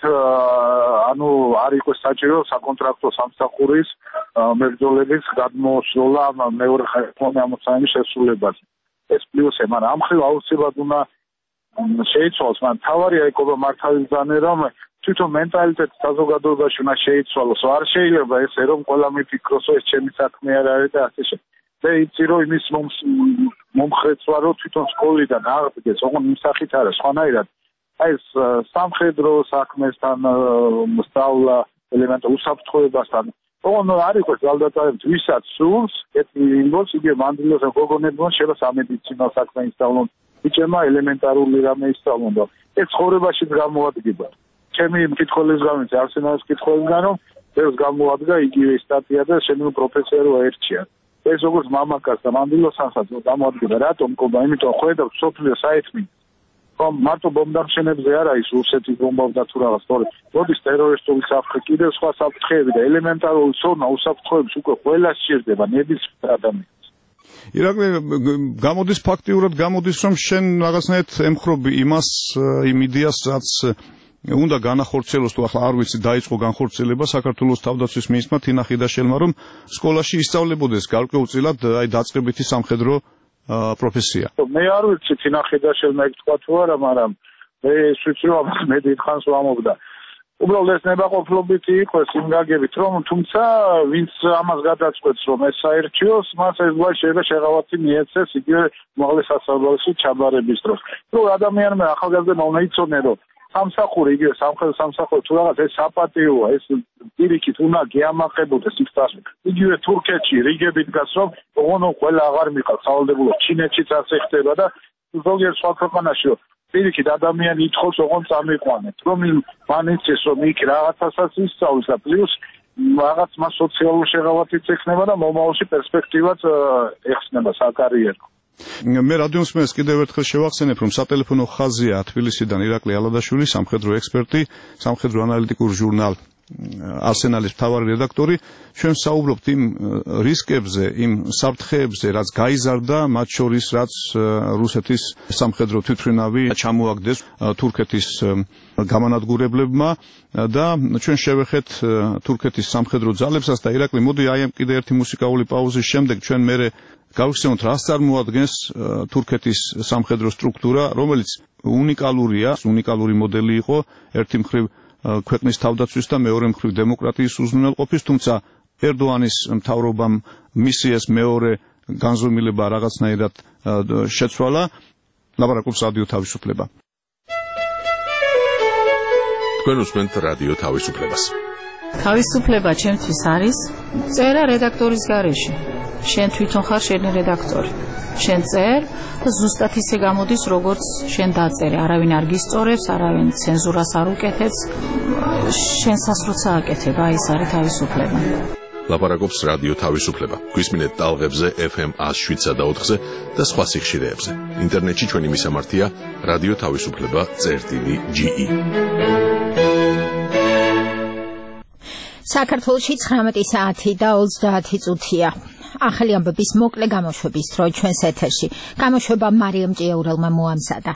ანუ არ იყოს საჭირო საკონტრაქტო სამსახურის მებრძოლების გადმოსვლა მეორე ხაზოვანი ამოცანების შესრულებას. ეს პლუსი, მაგრამ ამ ხრივ აუცილებლად უნდა შეიცვალოს, მაგრამ თავარია იქნება მართალიზანე რომ თვითონ მენტალიტეტი საზოგადოებაში უნდა შეიცვალოს. არ შეიძლება ესე რომ ყველა მიფიქროს ეს ჩემი საქმე არ არის და ასე შემდეგ. და იცი რომ იმის მომხრეცვა რომ თვითონ სკოლიდან აღდგეს, ოღონდ იმ სახით არა, სხვანაირად. აი ეს სამხედრო საქმესთან სწავლა, ელემენტი უსაფრთხოებასთან. ოღონდ არ იყოს ძალდატარებით ვისაც სულს, ეს იმბოს იგი მანდილოს გოგონებმა შეიძლება სამედიცინო საქმე ისწავლონ, ბიჭებმა ელემენტარული რამე ისწავლონ და ეს ცხოვრებაში გამოადგება. ჩემი მკითხველის გამო, არსენალის მკითხველიდან რომ ეს გამოადგა იგივე სტატია და შემდგომ პროფესია რო აერჩია. ეს როგორც მამაკაც და მანდილოსანსაც გამოადგება, რატომ ყობა, იმიტომ ხედავ სოფლიო საერთმი რომ მარტო ბომბდამშენებზე არა ის რუსეთის ბომბავდა თუ რაღაც, თორე მოდის ტერორისტული საფრთხე, კიდევ სხვა საფრთხეები და ელემენტარული ცოდნა უსაფრთხოების უკვე ყველა სჭირდება ნებისმიერ ადამიანს. ირაკლი, გამოდის ფაქტიურად გამოდის რომ შენ რაღაცნაირად ემხრობი იმას იმ იდეას, რაც უნდა განახორციელოს, თუ ახლა არ ვიცი, დაიწყო განხორციელება საქართველოს თავდაცვის მინისტრმა თინა ხიდაშელმა, რომ სკოლაში ისწავლებოდეს გარკვეულწილად აი დაწყებითი სამხედრო პროფესია. მე არ ვიცი თინა ხიდაშელმა ეგ თქვა თუ არა, მაგრამ მე ვიცი რომ მე დიდხანს ვამობდა. უბრალოდ ეს ნებაყოფლობითი იყო ეს იმ გაგებით, რომ თუმცა ვინც ამას გადაწყვეტს რომ ეს საერთიოს, მას ეს გვარი შეიძლება შეღავათი მიეცეს იგივე უმაღლეს სასწავლებელში ჩაბარების დროს. რომ ადამიანმა ახალგაზრდა უნდა იცოდნენ რომ სამსახური იგივე სამხედრო სამსახური თუ რაღაც ეს საპატიოა, ეს პირიქით უნდა გეამაყებოდეს იქაც. იგივე თურქეთში რიგები დგას რომ ოღონდ ყველა აღარ მიყავს სავალდებულო, ჩინეთშიც ასე ხდება და ზოგიერთ სხვა ქვეყანაში პირიქით ადამიანი ითხოვს ოღონდ წამიყვანეთ, რომ მან იცის რომ იქ რაღაცასაც ისწავლის და პლუს რაღაც მას სოციალური შეღავათიც ექნება და მომავალში პერსპექტივაც ეხსნება საკარიერო. მე რადიოს მეს კიდევ ერთხელ შევახსენებ, რომ სატელეფონო ხაზია თბილისიდან ირაკლი ალადაშვილი, სამხედრო ექსპერტი, სამხედრო ანალიტიკურ ჟურნალ არსენალის მთავარი რედაქტორი. ჩვენ საუბრობთ იმ რისკებზე, იმ საფრთხეებზე, რაც გაიზარდა, მათ შორის რაც რუსეთის სამხედრო თვითმფრინავი ჩამოაგდეს თურქეთის გამანადგურებლებმა და ჩვენ შევეხეთ თურქეთის სამხედრო ძალებსაც და ირაკლი, მოდი აი ამ კიდე ერთი მუსიკალური პაუზის შემდეგ ჩვენ მერე გავხსენოთ, რას წარმოადგენს თურქეთის სამხედრო სტრუქტურა, რომელიც უნიკალურია, უნიკალური მოდელი იყო, ერთი მხრივ ქვეყნის თავდაცვის და მეორე მხრივ დემოკრატიის უზრუნველყოფის, თუმცა ერდოანის მთავრობამ მისი ეს მეორე განზომილება რაღაცნაირად შეცვალა. ლაპარაკობს რადიო თავისუფლება. თქვენ უსმენთ რადიო თავისუფლებას. თავისუფლება ჩემთვის არის წერა რედაქტორის გარეშე. შენ თვითონ ხარ შენი რედაქტორი. შენ წერ და ზუსტად ისე გამოდის, როგორც შენ დაწერე. არავინ არ გისწორებს, არავინ ცენზურას არ უკეთებს. შენსაც როცა აკეთებ, აი ეს არის თავისუფლება. ლაპარაკობს რადიო თავისუფლება. გვისმინეთ ტალღებზე ეფ ემ one oh seven და ოთხზე და სხვა სიხშირეებზე. ინტერნეტში ჩვენი მისამართია რადიო თავისუფლება წერტილი ჯი ი. საქართველოში ცხრამეტი საათი და ოცდაათი წუთია. ახალი ამბების მოკლე გამოშვების დრო ჩვენს ეთერში. გამოშვება მარიამ ჭიაურელმა მოამზადა.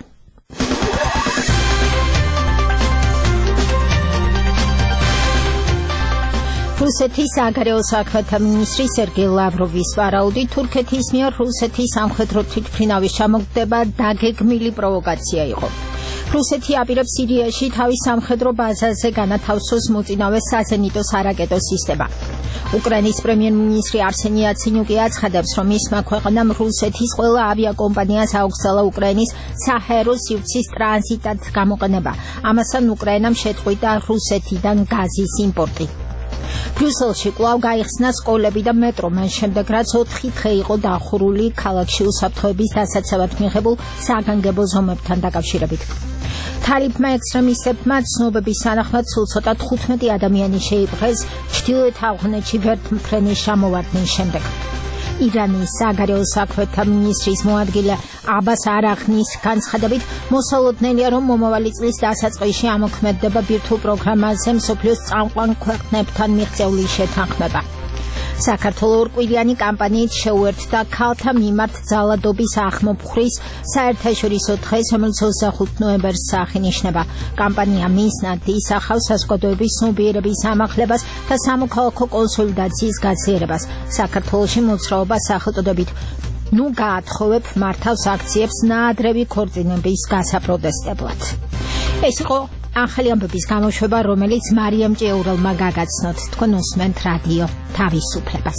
რუსეთის საგარეო საქმეთა მინისტრი სერგეი ლავროვის ვარაუდით, თურქეთის მიერ რუსეთის სამხედრო თვითმფრინავის ჩამოგდება დაგეგმილი პროვოკაცია იყო. რუსეთი აპირებს სირიაში თავის სამხედრო ბაზაზე განათავსოს მოწინავე საზენიტო სარაკეტო სისტემა. უკრაინის პრემიერ-მინისტრი არსენი იაცენიუკი აცხადებს, რომ მისმა ქვეყნამ რუსეთის ყველა ავიაკომპანიას აუგზავნა უკრაინის საჰაერო სივრცის ტრანზიტად გამოყენება. ამასთან უკრაინამ შეწყვიტა რუსეთიდან გაზის იმპორტი. ბრიუსელში კვლავ გაიხსნა სკოლები და მეტრო, მან შემდეგ რაც ოთხი დღე იყო დახურული ქალაქში უსაფრთხოების დასაცავად მიღებულ საგანგებო ზომებთან დაკავშირებით. თალიბმა ექსტრემისტებმა ცნობების თანახმად სულ ცოტა თხუთმეტი ადამიანი შეიპყრეს ჩრდილოეთ ავღანეთში ვერტმფრენის ჩამოვარდნის შემდეგ. ირანის საგარეო საქმეთა მინისტრის მოადგილე აბას არაღნის განცხადებით, მოსალოდნელია, რომ მომავალი წლის დასაწყისში ამოქმედდება ბირთვულ პროგრამაზე მსოფლიოს წამყვან ქვეყნებთან მიღწეული შეთანხმება. საქართველოს ორკვირიანი კამპანიით შეუერთდა ქალთა მიმართ ძალადობის ახმოფხვრის საერთაშორისო დღეს, რომელიც ოცდახუთ ნოემბერს აღინიშნება. კამპანია მიზნად ისახავს საზოგადოების ცნობიერების ამაღლებას და სამოქალაქო კონსოლიდაციის გაცილებას. საქართველოში მოძრაობა სახელწოდებით ნუ გაათხოვებ მართავს აქციებს ნაადრევი ქორწინების გასაპროტესტებლად. ეს იყო ახალი ამბების გამოშვება, რომელიც მარიამ ჭიაურელმა გაგაცნოთ. თქვენ უსმენთ რადიო თავისუფლებას.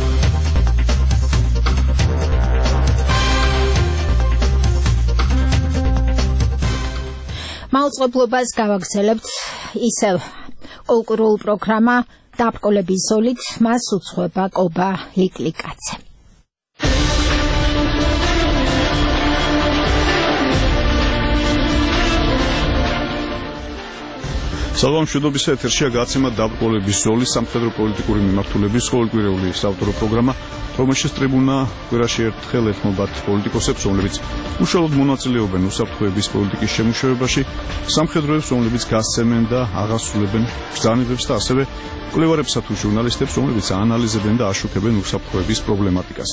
მაუწყებლობას გავაგრძელებთ ისევ ოლკრულ პროგრამა დაბრკოლების ზოლით, მას უძღვება კობა ლიკლიკაძე. საგამშვიდობის ეთერშია გაცემა დაბრკოლების ზოლის სამხედრო პოლიტიკური მიმართულების ყოველკვირეული საავტორო პროგრამა, რომელშიც ტრიბუნა კვირაში ერთხელ ეთმობათ პოლიტიკოსებს, რომლებიც უშუალოდ მონაწილეობენ უსაფრთხოების პოლიტიკის შემუშავებაში, სამხედროებს, რომლებიც გასცემენ და აღასრულებენ ბრძანებებს და ასევე მკვლევარებსა თუ ჟურნალისტებს, რომლებიც აანალიზებენ და აშუქებენ უსაფრთხოების პრობლემატიკას.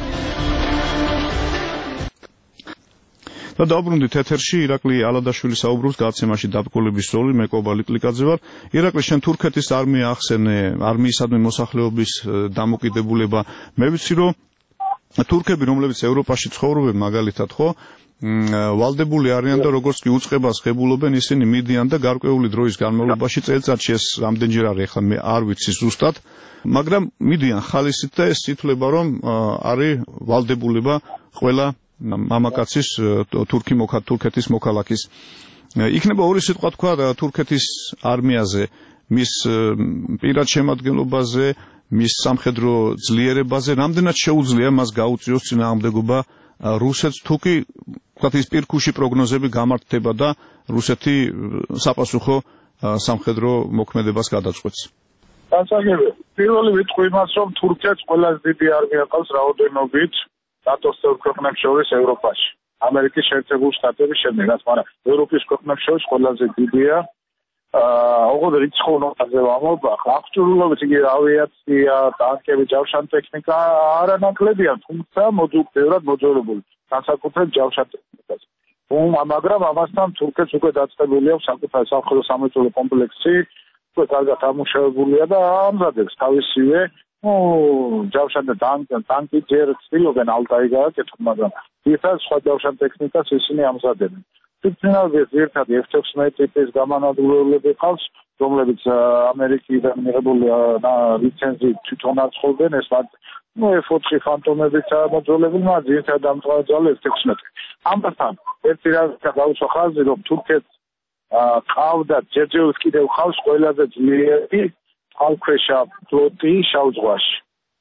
და დაუბრუნდით ეთერში ირაკლი ალადაშვილი საუბრობს გაცემაში დაბრკოლების ზოლი, მე კობა ლიკლიკაძე ვარ. ირაკლი, შენ თურქეთის არმია ახსენე, არმიისადმი მოსახლეობის დამოკიდებულება. მე ვიცი, რომ თურქები, რომლებიც ევროპაში ცხოვრობენ, მაგალითად, ხო, ვალდებული არიან და როგორც კი უწყებას ღებულობენ, ისინი მიდიან და გარკვეული დროის განმავლობაში, წელიწადში ეს რამდენჯერ არის, ახლა მე არ ვიცი ზუსტად, მაგრამ მიდიან ხალისით და ეს ითვლება, რომ არის ვალდებულება ყველა მამაკაცის თურქი მოქა თურქეთის მოქალაქის. იქნება ორი სიტყვა თქვა თურქეთის არმიაზე, მის პირად შემადგენლობაზე, მის სამხედრო ძლიერებაზე, რამდენად შეუძლია მას გაუწიოს წინააღმდეგობა რუსეთს, თუ კი თქვა ის პირქუში პროგნოზები გამართდება და რუსეთი საპასუხო სამხედრო მოქმედებას გადაწყვეტს. გასაგებია. პირველი ვიტყვი იმას, რომ თურქეთს ყველაზე დიდი არმია ყავს რაოდენობით ნატოს ქვეყნებს შორის ევროპაში. ამერიკის შეერთებული შტატების შემდეგ, მაგრამ ევროპის ქვეყნებს შორის ყველაზე დიდია. აა, ოღონდ რიცხოვნობაზე ვამბობ, აღჭურვილობით იგი ავიაცია, ტანკები, ჯავშან ტექნიკა არანაკლებია, თუმცა მოდულდებად მოძველებული, განსაკუთრებით ჯავშან ტექნიკას. მაგრამ ამასთან თურქეთს უკვე დაწყებული აქვს საკუთარი სამხედრო სამრეწველო კომპლექსი, უკვე კარგად ამუშავებულია და ამზადებს თავისივე ну, ჯავშან და ტანკი ჯერ ცდილობენ ალტაი გააკეთონ, მაგრამ ერთად სხვა ჯავშან ტექნიკას ისინი ამზადებენ. თვითმფრინავის ერთად ეფ შვიდ ტიპის გამანადგურებლები ყავს, რომლებიც ამერიკიდან მიღებული ლიცენზიით თვითონ აწყობენ, ეს მათ ну, ეფ ოთხი ფანტომებით მოძველებული, მაგრამ ერთად დამწყავი ძალა ეფ შვიდ. ამასთან ერთი რაზეც გავუსვა ხაზი, რომ თურქეთს ყავდა ჯერჯერობით კიდევ ხავს ყველაზე ძლიერი წყალქვეშა ფლოტი შავ ზღვაში.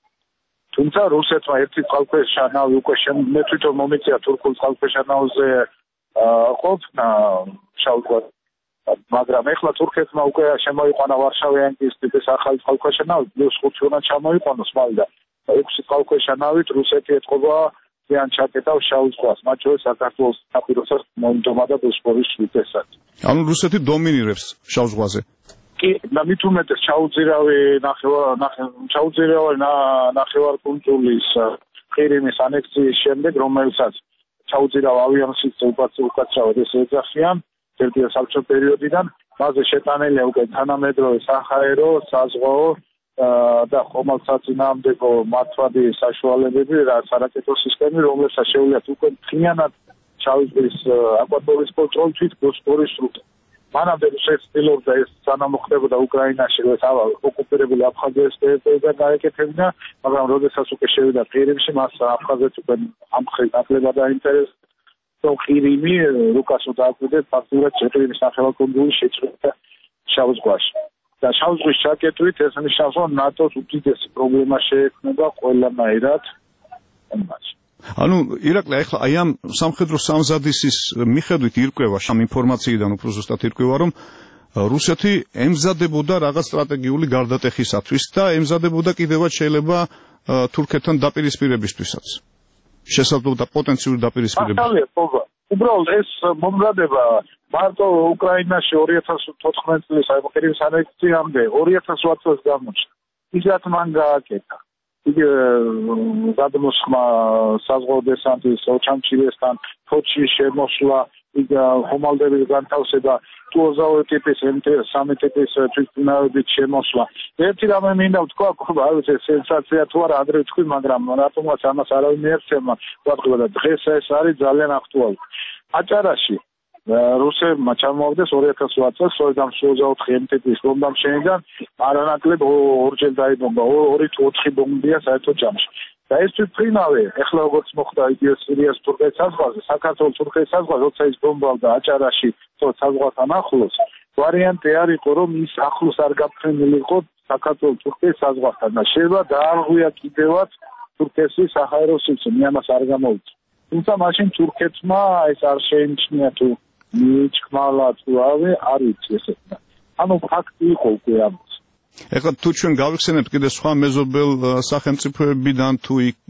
თუმცა რუსეთმა ერთი წყალქვეშა ნავი უკვე მე თვითონ მომიწია თურქულ წყალქვეშა ნავზე ყოფნა შავ ზღვაში. მაგრამ ეხლა თურქეთმა უკვე შემოიყვანა ვარშავიანკის ტიპის ახალი წყალქვეშა ნავი, პლუს ხუთი უნდა ჩამოიყვანოს მალდა. ექვსი წყალქვეშა ნავით რუსეთი ეთყობა ძალიან ჩაკეტავს შავ ზღვას, მათ შორის საქართველოს საპირისპიროს მონდომა და ბოსფორის სრუტესაც. ანუ რუსეთი დომინირებს შავ ზღვაზე. კი, და მით უმეტეს ჩაუძირავი ჩაუძირავი ნახევარკუნძულის ყირიმის ანექსიის შემდეგ, რომელსაც ჩაუძირავ ავიამსის უკაცრავად ეს ეძახიან ერთი საბჭოთა პერიოდიდან, მასზე შეტანილია უკვე თანამედროვე საჰაერო, საზღვაო და ხომალდსაწინააღმდეგო მართვადი საშუალებები, სარაკეტო სისტემები, რომლებსაც შეუძლიათ უკვე მთლიანად შავი ზღვის აკვატორიის კონტროლი თვით ბოსფორის სრუტე. მანამდე რუსეთი ცდილობდა ეს სანამ ხდებოდა უკრაინაში, ეს ოკუპირებული აფხაზეთის ტერიტორიიდან გაეკეთებინა, მაგრამ როდესაც უკვე შევიდა ყირიმში, მას აფხაზეთი უკვე ამხრივ ნაკლებად დაინტერესდა. ყირიმი რუკას დააკვირდა ფაქტურად ყირიმის ნახევარკუნძული შეჭრა შავ ზღვაში. და შავ ზღვის ჩაკეტვით ეს ნიშნავს, რომ ნატოს უდიდესი პრობლემა შეექმნება ყველანაირად ამაში. ანუ ირაკლი ახლა აი ამ სამხედრო სამზადისის მიხედვით ირკვევა ამ ინფორმაციიდან უფრო ზუსტად ირკვევა, რომ რუსეთი ემზადებოდა რაღაც სტრატეგიული გარდატეხისათვის და ემზადებოდა კიდევაც შეიძლება თურქეთთან დაპირისპირებისთვისაც. შესაძლოა პოტენციური დაპირისპირება. უბრალოდ ეს მომზადება მარტო უკრაინაში ორი ათას ოთხმოცდაათი წლის ყირიმის ანექსიამდე ორი ათას ოთხ წელს გამოჩნდა. ისეთ მან გააკეთა. იგი გადმოსხმა საზღვაო დესანტის ოჩამჩილესთან, ფოჩის შემოსვლა, იგი ხომალდების განთავსება, ტუოზავე ტიპის სამი ტიპის თვითმფრინავებით შემოსვლა. ერთი რამე მინდა ვთქვა, არ ვიცი სენსაცია თუ არა ადრე ვთქვი, მაგრამ რატომაც ამას არავინ მიერწევა, ვთქვა და დღეს ეს არის ძალიან აქტუალური. აჭარაში რუსებმა ჩამოაგდეს ორი ათას ოთხ წელს, სწორედ ამ სუოზაოთხი ტიპის ბომბამშენიდან არანაკლებ ორჯერ დაიბომბა, ორი თუ ოთხი ბომბია საერთოდ ჯამში. და ეს თვითმფრინავი, ეხლა როგორც მოხდა იგივე სირიას თურქეთის საზღვარზე, საქართველოს თურქეთის საზღვარზე, როცა ის ბომბავდა აჭარაში, თო საზღვართან ახლოს, ვარიანტი არ იყო, რომ ის ახლოს არ გაფრენილიყო საქართველოს თურქეთის საზღვართან და შეიძლება დაარღვია კიდევაც თურქეთის საჰაერო სისტემა, ამას არ გამოვიდა. თუმცა მაშინ თურქეთმა ეს არ შეიმჩნია თუ მიჩქმალა თუ რავი, არ ვიცი ესეა. ანუ ფაქტი იყო უკვე ამას. ეხლა თუ ჩვენ გავიხსენებთ კიდე სხვა მეზობელ სახელმწიფოებიდან თუ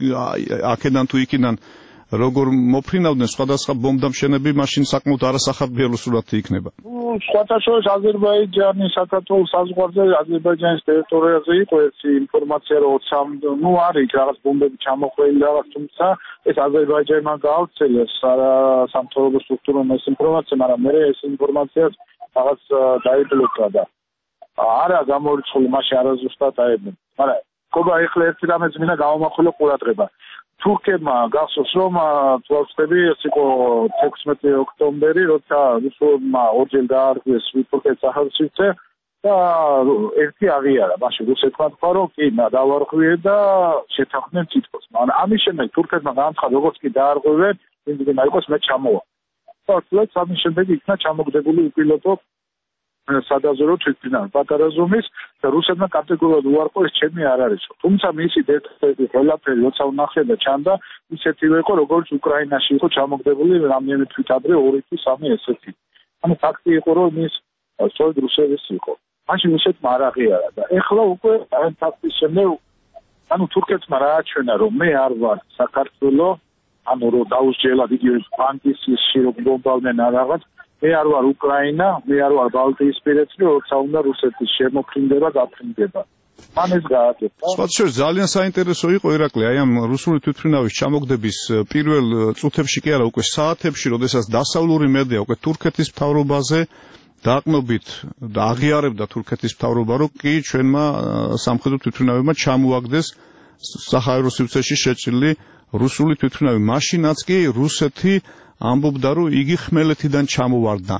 აქედან თუ იქიდან როგორ მოფრინავდნენ სხვადასხვა ბომბდამშენები, მაშინ საკმაოდ არასახარბიელო სურათი იქნება. სხვათა შორის აზერბაიჯანის საქართველოს საზღვარზე, აზერბაიჯანის ტერიტორიაზე იყო ეს ინფორმაცია, რომ ოცამ ნუ არის რაღაც ბომბები ჩამოხველი რაღაც, თუმცა ეს აზერბაიჯანმა გაავრცელეს სამთავრობო სტრუქტურამ ეს ინფორმაცია, მაგრამ მე ეს ინფორმაციას რაღაც დაიბლოკა და არა გამორიცხული მაშინ არაზუსტად აებდნენ. მაგრამ გობა ეხლა ერთი რამეც მინდა გამომახვილო ყურადღება. თურქებმა გახსოვს, რომ თვალწები ეს იყო თექვსმეტი ოქტომბერი, როცა რუსებმა ორჯერ დაარღვიეს თურქეთის სახელმწიფო და ერთი აღიარა. მაშინ რუსეთმა თქვა, რომ კი, დავარღვიე და შეთანხმდნენ თითქოს. მაგრამ ამის შემდეგ თურქებმა განაცხადა, როგორც კი დაარღვევენ, იმდენი იყოს მე ჩამოვა. და თლაც ამის შემდეგ იქნა ჩამოგდებული უპილოტო სადაზვერო თვითმფრინავი პატარა ზომის და რუსებმა კატეგორიულად უარყო, ეს ჩემი არ არის. თუმცა მისი დეტალები ყველაფერი როცა ვნახე და ჩანდა, ისეთივე იყო, როგორც უკრაინაში იყო ჩამოგდებული რამდენიმე თვით ადრე ორი თუ სამი ესეთი. ანუ ფაქტი იყო, რომ ის სწორედ რუსების იყო. მაშინ რუსეთმა არ აღიარა და ეხლა უკვე ამ ფაქტის შემდეგ ანუ თურქეთმა რააჩვენა, რომ მე არ ვარ საქართველოს, ანუ რომ დაუსჯელად იგივე ბანკისში რომ ბომბავდნენ ან რაღაც, მე არ ვარ უკრაინა, მე არ ვარ ბალტიისპირეთი, როცა უნდა რუსეთის შემოფრინდება, გაფრინდება. მან ეს გააკეთა. სხვა შორის ძალიან საინტერესო იყო ირაკლი, აი ამ რუსული თვითმფრინავის ჩამოგდების პირველ წუთებში კი არა, უკვე საათებში, როდესაც დასავლური მედია უკვე თურქეთის მთავრობაზე დაყრდნობით და აღიარებდა თურქეთის მთავრობა, რომ კი ჩვენმა სამხედრო თვითმფრინავებმა ჩამოაგდეს საჰაერო სივრცეში შეჭრილი რუსული თვითმფრინავი. მაშინაც კი რუსეთი ამბობდა, რომ იგი ხმელეთიდან ჩამოვარდა.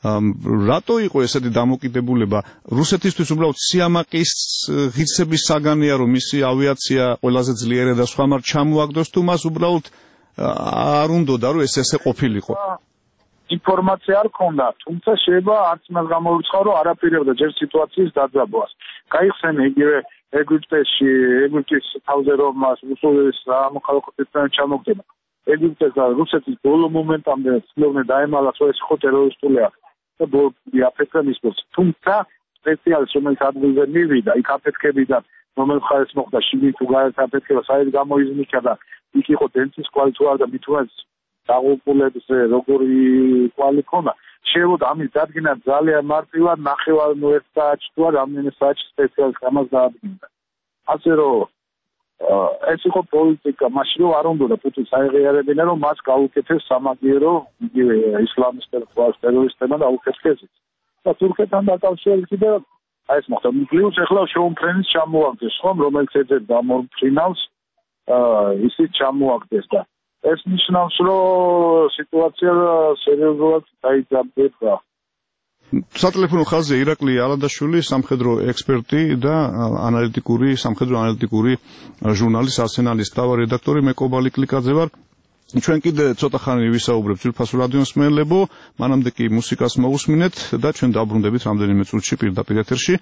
რატო იყო ესეთი დამოკიდებულება? რუსეთისთვის უბრალოდ სიამაყის ღირსების საგანია, რომ მისი ავიაცია ყველაზე ძლიერია და სხვა, მაგრამ ჩამოაგდოს თუ მას უბრალოდ არ უნდოდა, რომ ეს ესე ყოფილიყო? ინფორმაცია არ ქონდა, თუმცა შეიძლება არც მას გამოუცხო, რომ არაპირებდა ჯერ სიტუაციის დაძაბვას. გაიხსენე იგივე ეგვიპტეში, ეგვიპტის თავზე რომ რუსეთის სამოქალაქო თვითმფრინავი ჩამოგდება. ეგვიპტეს და რუსეთის ბოლო მომენტამდე ცდილობდნენ დაემალათ, რომ ეს ხო ტერორისტული აქ და აფეთქება მისბოს. თუმცა სპეციალისტ, რომელიც ადგილზე მივიდა, იქ აფეთქებიდან რომელ მხარეს მოხდა შიგნით თუ გარეთ აფეთქება, საერთოდ გამოიზნიქა და იქ იყო დენცის კვალი თუ არა და მით უმეტეს დაღუპულებს როგორი კვალი ქონდა. შეიძლება ამის დადგენა ძალიან მარტივად ნახევარ ნუ ერთ საათში თუ არა რამდენი საათში სპეციალისტი ამას დაადგინდა. ასე რომ ეს იყო პოლიტიკა, მაშინ რომ არ უნდა პუტინს აიღიარებინა, რომ მას გაუკეთეს სამაგიერო იგივე ისლამისტებმა და ტერორისტებმა და აუკეთეს. და თურქეთთან დაკავშირებით კიდე აი ეს მოხდა. პლუს ახლა შეუმფრენის ჩამოაგდეს ხომ, რომელიც ეძებდა მომფრინავს, ისიც ჩამოაგდეს და ეს ნიშნავს, რომ სიტუაცია სერიოზულად დაიძაბება. სატელეფონო ხაზზე ირაკლი ალადაშვილი, სამხედრო ექსპერტი და ანალიტიკური, სამხედრო ანალიტიკური ჟურნალის არსენალის მთავარი რედაქტორი, მე კობალი კლიკაძე ვარ. ჩვენ კიდე ცოტა ხანი ვისაუბრებთ ძვირფასო რადიოს მსმენელებო, მანამდე კი მუსიკას მოусმინეთ და ჩვენ დაბრუნდებით რამდენიმე წუთში პირდაპირ ეთერში.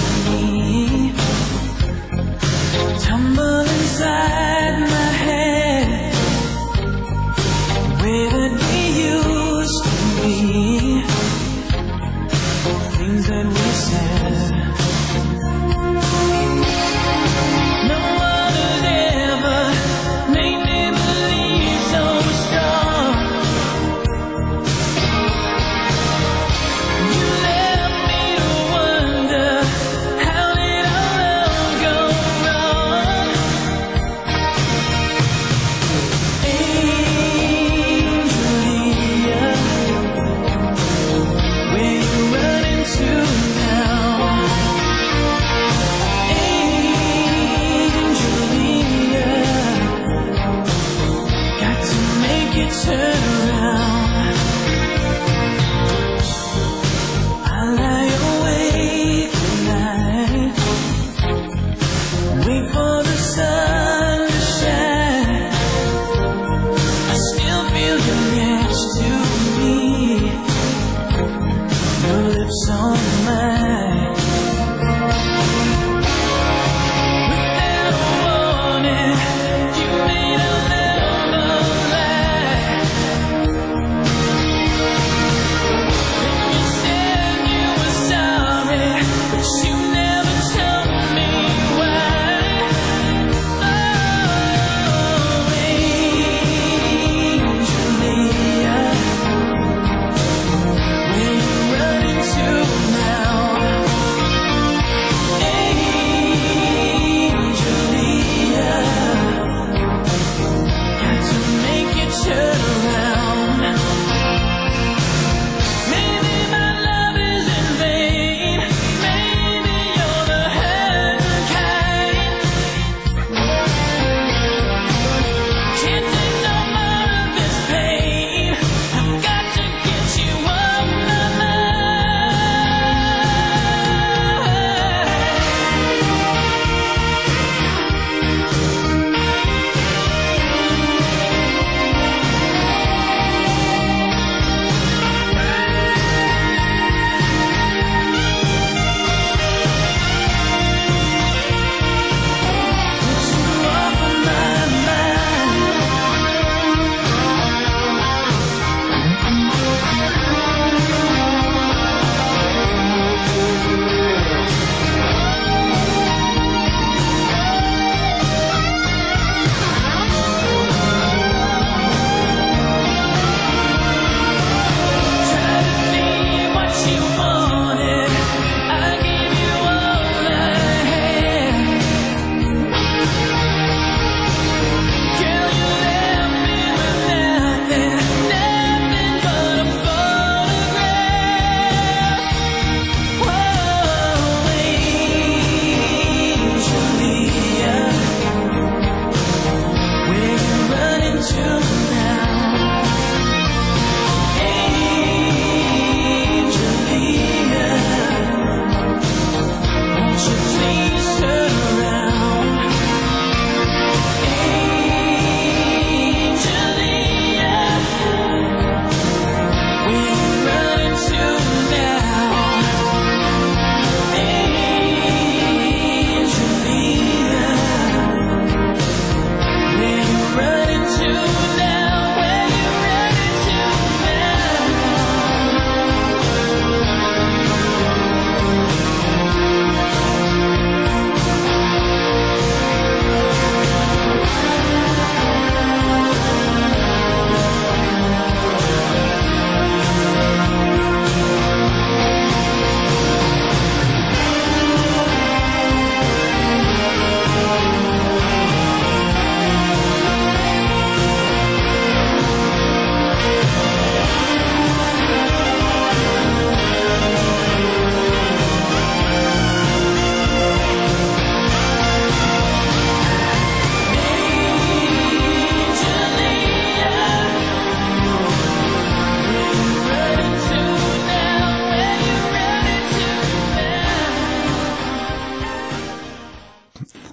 Tumble inside my head.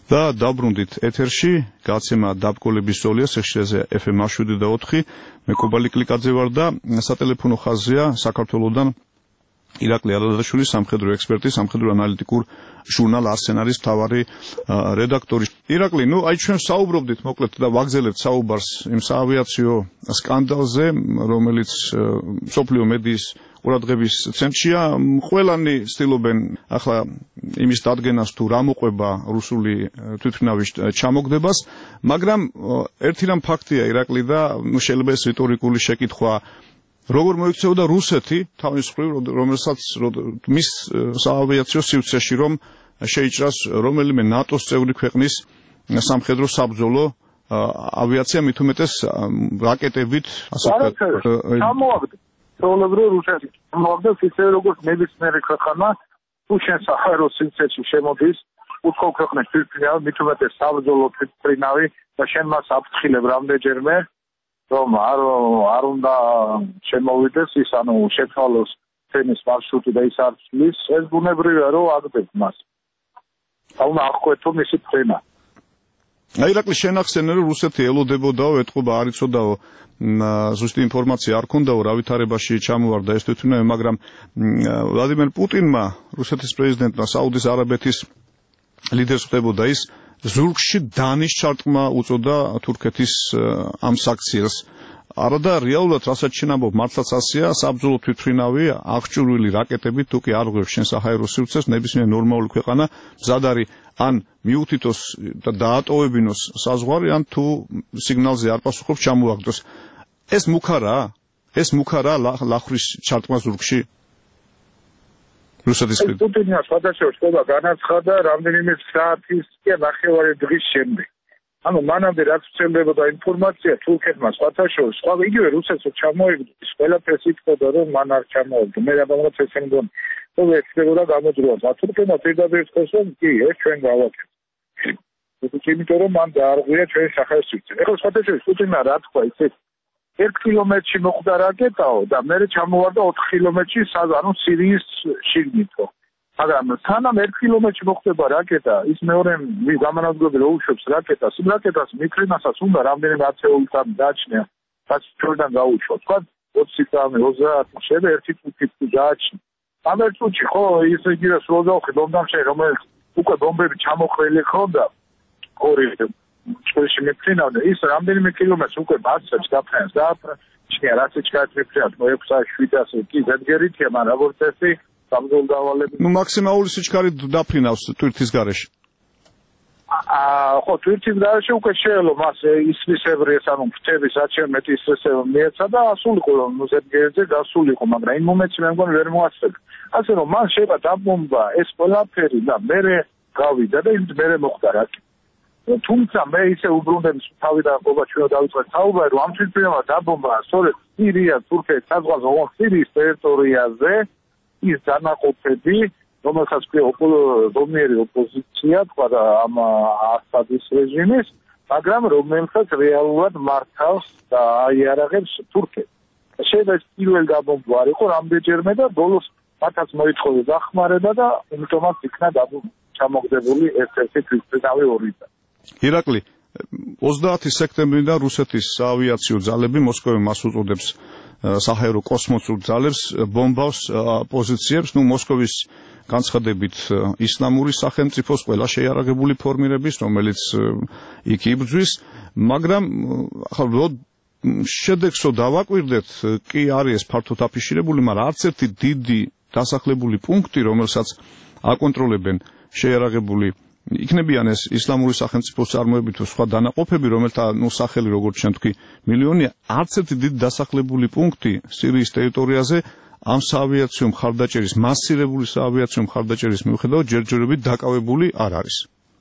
და დაბრუნდით ეთერში, გაცემა დაბკოლების ზოლია სიხშირეზე ეფ ემ შვიდი და ოთხი. მე კობალი კლიკაძე ვარ და სატელეფონო ხაზია საქართველოდან ირაკლი არადაშვილი, სამხედრო ექსპერტი, სამხედრო ანალიტიკურ ჟურნალ არსენალის მთავარი რედაქტორი. ირაკლი, ნუ აი ჩვენ საუბრობდით მოკლედ და ვაგზელებთ საუბარს იმ საავიაციო სკანდალზე, რომელიც მსოფლიო მედიის ყურადღების ცენტრშია. ყველანი ცდილობენ ახლა იმის დადგენას თუ რა მოყვება რუსული თვითმფრინავის ჩამოგდებას, მაგრამ ერთი რამ ფაქტია ირაკლი და ნუ შეიძლება ეს რიტორიკული შეკითხვა როგორ მოიქცეოდა რუსეთი თავის მხრივ, რომელსაც მის საავიაციო სივრცეში რომ შეიჭრას რომელიმე ნატოს წევრი ქვეყნის სამხედრო საბრძოლო ავიაცია, მით უმეტეს რაკეტებით, ასე ვთქვათ. ჩამოაგდო ჩვეულებრივ რუსეთი ჩამოაგდოს ისე როგორც ნებისმიერი ქვეყანა თუ შენ საჰაერო სივრცეში შემოდის უცხო ქვეყნის თვითმფრინავი, მით უმეტეს საბრძოლო თვითმფრინავი და შენ მას აფრთხილებ რამდენჯერმე რომ არ არ უნდა შემოვიდეს ის, ანუ შეცვალოს თემის მარშრუტი და ის არ ცვლის, ეს ბუნებრივია რომ აგდებ მას. აუნა აღკვეთო მისი ფრენა. აი ირაკლი შენ ახსენე რომ რუსეთი ელოდებოდაო, ეთყობა არ იცოდაო, ზუსტი ინფორმაცია არ ქონდაო რა ვითარებაში ჩამოვარდა ეს თვითმფრინავი, მაგრამ ვლადიმერ პუტინმა, რუსეთის პრეზიდენტმა, საუდის არაბეთის ლიდერს ხდებოდა ის ზურგში დანის ჩარტყმა უწოდა თურქეთის ამ საქციელს. არა და რეალურად რასაც შენ ამბობ, მართლაც ასეა, საბრძოლო თვითმფრინავი აღჭურვილი რაკეტებით თუ კი არ ღვევს შენ საჰაერო სივრცეს, ნებისმიერი ნორმალური ქვეყანა მზად არის ან მიუთითოს და დაატოვებინოს საზღვარი, ან თუ სიგნალზე არ პასუხობს ჩამოაგდოს. ეს მუქარაა? ეს მუქარაა ლახვის ჩარტყმა ზურგში? რუსეთის პუტინმა სხვადასხვა ხდება განაცხადა რამდენიმე საათის კი ნახევარი დღის შემდეგ. ანუ მანამდე რაც ვრცელდებოდა ინფორმაცია თურქეთმა სხვათა შორის, სხვა იგივე რუსეთს ჩამოიგდოს, ყველაფერს იტყოდა რომ მან არ ჩამოაგდო. მე რაბამაც ესე მგონი, რომ ეცდებოდა გამოძრაობას. თურქეთმა პირდაპირ თქვეს რომ კი, ეს ჩვენ გავაკეთებთ. იმიტომ რომ მან დაარღვია ჩვენი საჰაერო სივრცე. ეხლა სხვათა შორის პუტინმა რა თქვა ისე ერთ კილომეტრში მოხვდა რაკეტაო და მე ჩამოვარდა ოთხ კილომეტრში, ანუ სირიის შიგნითო. მაგრამ სანამ ერთ კილომეტრში მოხვდება რაკეტა, ის მეორე გამანადგურებელი რო უშვებს რაკეტას, იმ რაკეტას მიფრენასაც უნდა რამდენიმე ათეული წამი დააჩნია, რაც ჩვენთან გაუშვა. თქვა ოცი წამი, ოცდაათი, შეიძლება ერთი წუთი დააჩნია. ამ ერთ წუთში ხო ის იგივე სულოდავხი ბომბამდე, რომელიც უკვე ბომბები ჩამოხრილი ხონდა, ორი ჭყვიში მიფრინავდა, ის რამდენიმე კილომეტრს უკვე ბაცებს დაფრენს და ჩნია რაც ეჩქართ მიფრინავთ ექვსი შვიდას კი ზედგერითია, მაგრამ როგორც წესი სამძოლ დავალები. ნუ მაქსიმალური სიჩქარე დაფრინავს თვირთის გარეშე. აა ხო, თვირთის გარეშე უკვე შეელო მას ისრისებრი ეს ანუ ფრთების აჩერმეთი ისრისებრი მიეცა და ასულიყო ნუ ზედგერიზე გასულიყო, მაგრამ იმ მომენტში მე მგონი ვერ მოასწრებდა. ასე რომ მან შეიძლება დაბომბა ეს ყველაფერი და მე გავიდა და იმით მე მოხდა რა. თუმცა მე ისე უბრუნდები თავიდან ყობა ჩვენ დავიწყეთ საუბარი რომ ამ თვითმფრინავმა დაბომბა სწორედ სირია, თურქეთის საზღვარზე, ოღონდ სირიის ტერიტორიაზე ის დანაყოფები, რომელსაც ზომიერი ოპოზიცია თქვა ამ ასადის რეჟიმის, მაგრამ რომელსაც რეალურად მართავს და აიარაღებს თურქეთი. შეიძლება ეს პირველი დაბომბვა არ იყო რამდენჯერმე და ბოლოს მათაც მოითხოვეს დახმარება და იმიტომაც იქნა ჩამოგდებული ერთ-ერთი თვითმფრინავი ორიდან. ირაკლი, ოცდაათი სექტემბრიდან რუსეთის საავიაციო ძალები მოსკოვი მას უწოდებს საჰაერო კოსმოსურ ძალებს ბომბავს პოზიციებს, ნუ მოსკოვის განცხადებით ისლამური სახელმწიფოს ყველა შეიარაღებული ფორმირების, რომელიც იქ იბრძვის, მაგრამ ახლა შედეგს რო დავაკვირდეთ, კი არის ფართოდ აფიშირებული, მაგრამ არც ერთი დიდი დასახლებული პუნქტი, რომელსაც აკონტროლებენ შეიარაღებული იქნებიან ეს ისლამური სახელმწიფოს წარმოებით თუ სხვა დანაყოფები, რომელთა ნუ სახელი როგორც ჩვენ თქვი მილიონია, არც ერთი დიდი დასახლებული პუნქტი სირიის ტერიტორიაზე ამ საავიაციო მხარდაჭერის, მასირებული საავიაციო მხარდაჭერის მიუხედავად ჯერჯერობით დაკავებული არ არის.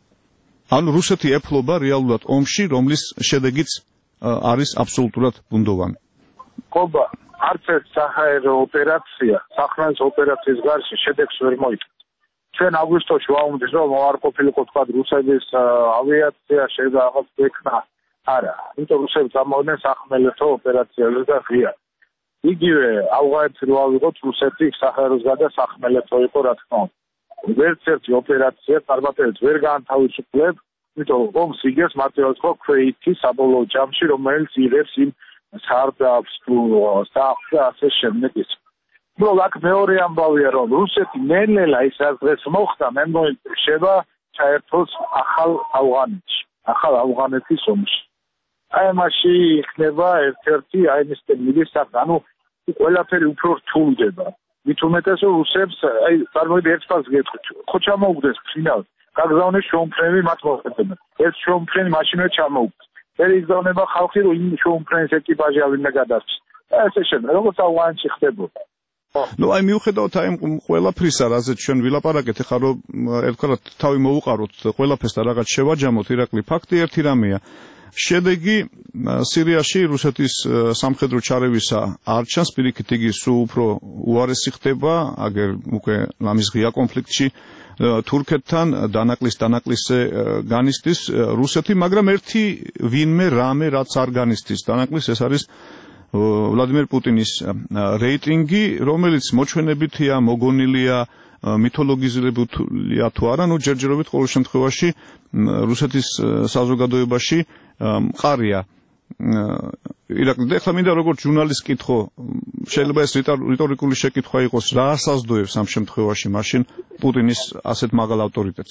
ანუ რუსეთი ეფლობა რეალურად ომში, რომლის შედეგიც არის აბსოლუტურად ბუნდოვანი. ყობა, არც ერთ საჰაერო ოპერაცია, საფრანგეთის ოპერაციის გარშე შედეგს ვერ მოიწვია. ჩვენ აგვისტოში ვაუმდის რომ არ ყოფილიყო თქვა რუსეთის ავიაცია შეიძლება რაღაც ექნა. არა, იმიტომ რუსები წამოვიდნენ სახმელეთო ოპერაციაზე და ღია. იგივე ავღანეთში რო ავიღოთ რუსეთი საჰაეროს გარდა სახმელეთო იყო რა თქმა უნდა. ვერც ერთი ოპერაცია წარმატებით ვერ გაანთავისუფლებ იმიტომ რომ სიგეს მარტივად ხო ქვეითი საბოლოო ჯამში, რომელიც იღებს იმ სარდაფს თუ საფს და ასე შემდეგ ის. უბრალოდ აქ მეორე ამბავია, რომ რუსეთი ნელ-ნელა ის რაც დღეს მოხდა, მე მგონი შევა ჩაერთოს ახალ ავღანეთში, ახალ ავღანეთის ომში. აი მასში იქნება ერთ-ერთი აი ეს ტერმინის სახე, ანუ ყველაფერი უფრო რთულდება. მით უმეტეს რომ რუსებს აი წარმოიდგინე ერთ ფაქტს გეტყვით, ხო ჩამოუგდეს ფინალს, გაგზავნეს შოუმფრენი მათ მოხდებოდა. ერთ შოუმფრენი მაშინვე ჩამოუგდეს. ვერ იგზავნება ხალხი რომ იმ შოუმფრენის ეკიპაჟი ავინდა გადარჩეს. ესე შემდეგ, როგორც ავღანეთში ხდებოდა. ნუ აი მიუხედავად აი ყველაფრისა, რაზეც ჩვენ ვილაპარაკეთ, ეხლა რომ ერთგვარად თავი მოუყაროთ ყველაფერს და რაღაც შევაჯამოთ, ირაკლი, ფაქტი ერთი რამეა. შედეგი სირიაში რუსეთის სამხედრო ჩარევისა არ ჩანს, პირიქით იგი სულ უფრო უარესი ხდება, აგერ უკვე ამის ღია კონფლიქტში თურქეთთან დანაკლის დანაკლისზე განისდის რუსეთი, მაგრამ ერთი ვინმე რამე რაც არ განისდის დანაკლის, ეს არის ვლადიმერ პუტინის რეიტინგი, რომელიც მოჩვენებითია, მოგონილია, მითოლოგიზირებულია თუ არა, ნუ ჯერჯერობით ყოველ შემთხვევაში რუსეთის საზოგადოებაში მყარია. ირაკლი, ეხლა მინდა როგორც ჟურნალისტს კითხო, შეიძლება ეს რიტორიკული შეკითხვა იყოს, რა ასაზრდოებს ამ შემთხვევაში მაშინ პუტინის ასეთ მაღალ ავტორიტეტს?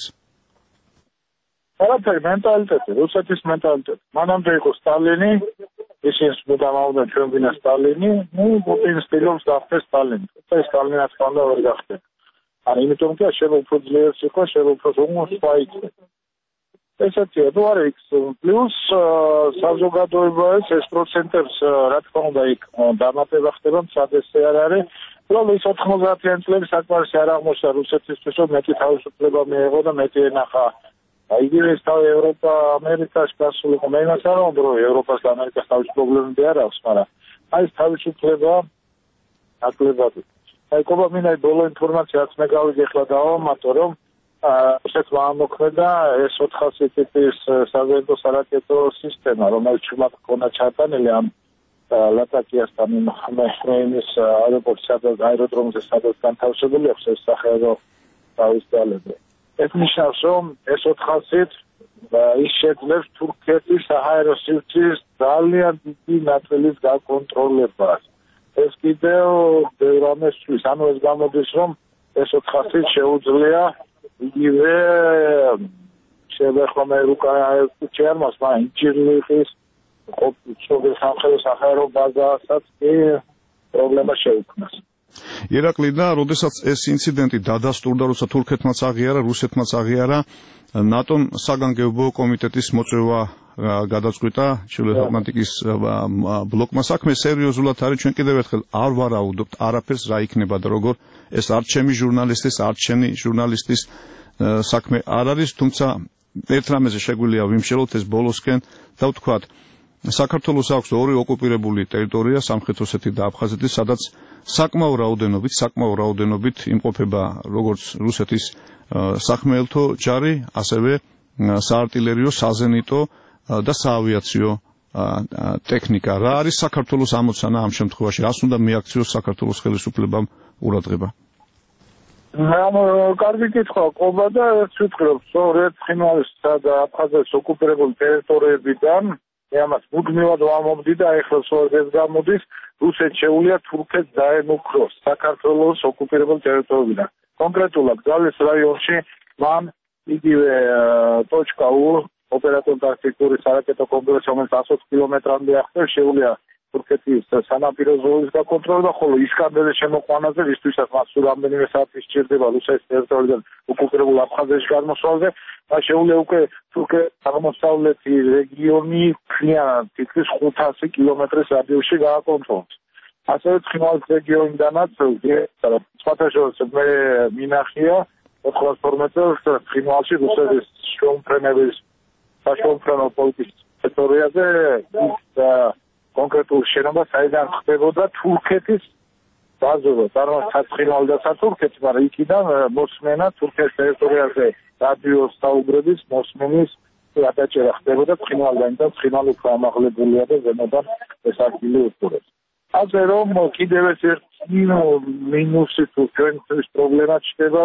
არაფერი, მენტალიტეტი, რუსეთის მენტალიტეტი. მანამდე იყო სტალინი, ისინი მუდამავდა ჩვენ ვინა სტალინი, ნუ პუტინი სტილობს გახდეს სტალინი. და სტალინაც ხანდა ვერ გახდება. ან იმიტომ კი შეიძლება უფრო ძლიერს იყო, შეიძლება უფრო უმოშვა იყო. ესეთია, თუ არა იქ პლუს საზოგადოება ეს პროცენტებს რა თქმა უნდა იქ დამატება ხდება, სადესე არ არის. უბრალოდ ის ოთხმოცდაათიანი წლები საკმარისი არ აღმოჩნდა რუსეთისთვის, რომ მეტი თავისუფლება მიიღო და მეტი ენახა. იგივე ის თავი ევროპა, ამერიკაში გასულიყო, მე იმას არ ვამბობ, რომ ევროპას და ამერიკას თავის პრობლემები არ აქვს, მაგრამ აი ეს თავისუფლება აკლებადი. აი კობა მინდა ბოლო ინფორმაციაც მე გავიგე ახლა დავამატო, რომ რუსეთმა ამოქმედა ეს ოთხასი ტიპის საზღვაო სარაკეტო სისტემა, რომელიც ჩუმად ჰქონდა ჩატანილი ამ ლატაკიასთან მეჰრეინის აეროპორტში, სადაც აეროდრომზე სადაც განთავსებული აქვს ეს სახელო თავის ძალები. ეს ნიშნავს, რომ ეს ოთხასით ის შეძლებს თურქეთის საჰაერო სივრცის ძალიან დიდი ნაწილის გაკონტროლებას. ეს კიდევ ბევრ რამეს ცვლის, ანუ ეს გამოდის, რომ ეს ოთხასით შეუძლია იგივე შეიძლება მე რუკა ჩერმას, მაგრამ ინჟინერიის ყოფილი სამხედრო საჰაერო ბაზასაც კი პრობლემა შეუქმნას. ირაკლი, და როდესაც ეს ინციდენტი დადასტურდა, როცა თურქეთმაც აღიარა, რუსეთმაც აღიარა, ნატომ საგანგებო კომიტეტის მოწვევა გადაწყვიტა ჩრდილოეთ ატლანტიკის ბლოკმა. საქმე სერიოზულად არის, ჩვენ კიდევ ერთხელ არ ვარაუდობთ არაფერს რა იქნება და როგორ, ეს არ ჩემი ჟურნალისტის, არ ჩემი ჟურნალისტის საქმე არ არის, თუმცა ერთ რამეზე შეგვიძლია ვიმშელოთ ეს ბოლოსკენ და ვთქვათ, საქართველოს აქვს ორი ოკუპირებული ტერიტორია, სამხრეთ ოსეთი და აფხაზეთი, სადაც საკმაო რაოდენობით, საკმაო რაოდენობით იმყოფება როგორც რუსეთის სახმელთო ჯარი, ასევე საარტილერიო, საზენიტო და საავიაციო ტექნიკა. რა არის საქართველოს ამოცანა ამ შემთხვევაში? რას უნდა მიაქციოს საქართველოს ხელისუფლებამ ყურადღება? ანუ კარგი კითხვა ყობა და ერთ ვიტყრობ, სწორედ ცხინვალისა და აფხაზეთის ოკუპირებული ტერიტორიებიდან მე ამას მუდმივად ვამობდი და ეხლა სწორედ ეს გამოდის, რუსეთს შეუძლია თურქეთს დაემუქროს საქართველოს ოკუპირებულ ტერიტორიებიდან. კონკრეტულად გზალის რაიონში მან იგივე ტოჩკა უ ოპერატიულ-ტაქტიკური სარაკეტო კომპლექსი, რომელიც ათი კილომეტრამდე აღწევს, შეუძლია თურქეთის სანაპირო ზოლის გაკონტროლება, ხოლო ისკანდერის შემოყვანაზე, ვისთვისაც მას სულ რამდენიმე საათი სჭირდება რუსეთის ტერიტორიიდან ოკუპირებულ აფხაზეთში გადმოსვლაზე, და შეუძლია უკვე თურქეთის აღმოსავლეთი რეგიონი მთლიანად თითქმის ხუთასი კილომეტრის რადიუსში გააკონტროლოს. ასევე ცხინვალის რეგიონიდანაც სხვათა შორის მე მინახია ოთხმოცდაოთხ წელს ცხინვალში რუსეთის შოუმფრენების საშოუმფრენო პოლიტიკის ტერიტორიაზე კონკრეტულ შენობა, საიდან ხდებოდა თურქეთის ბაზოვა, წარმოიდგინეთ ცხინვალი და თურქეთი, მაგრამ იქიდან მოსმენა თურქეთის ტერიტორიაზე რადიოს საუბრების მოსმენის გადაჭერა ხდებოდა ცხინვალიდან, და ცხინვალი უფრო ამაღლებულია და ზემოდან ეს ადგილი უსწრებს. ასე რომ კიდევ ეს ერთი მინუსი თუ ჩვენთვის პრობლემა ჩნდება, რომ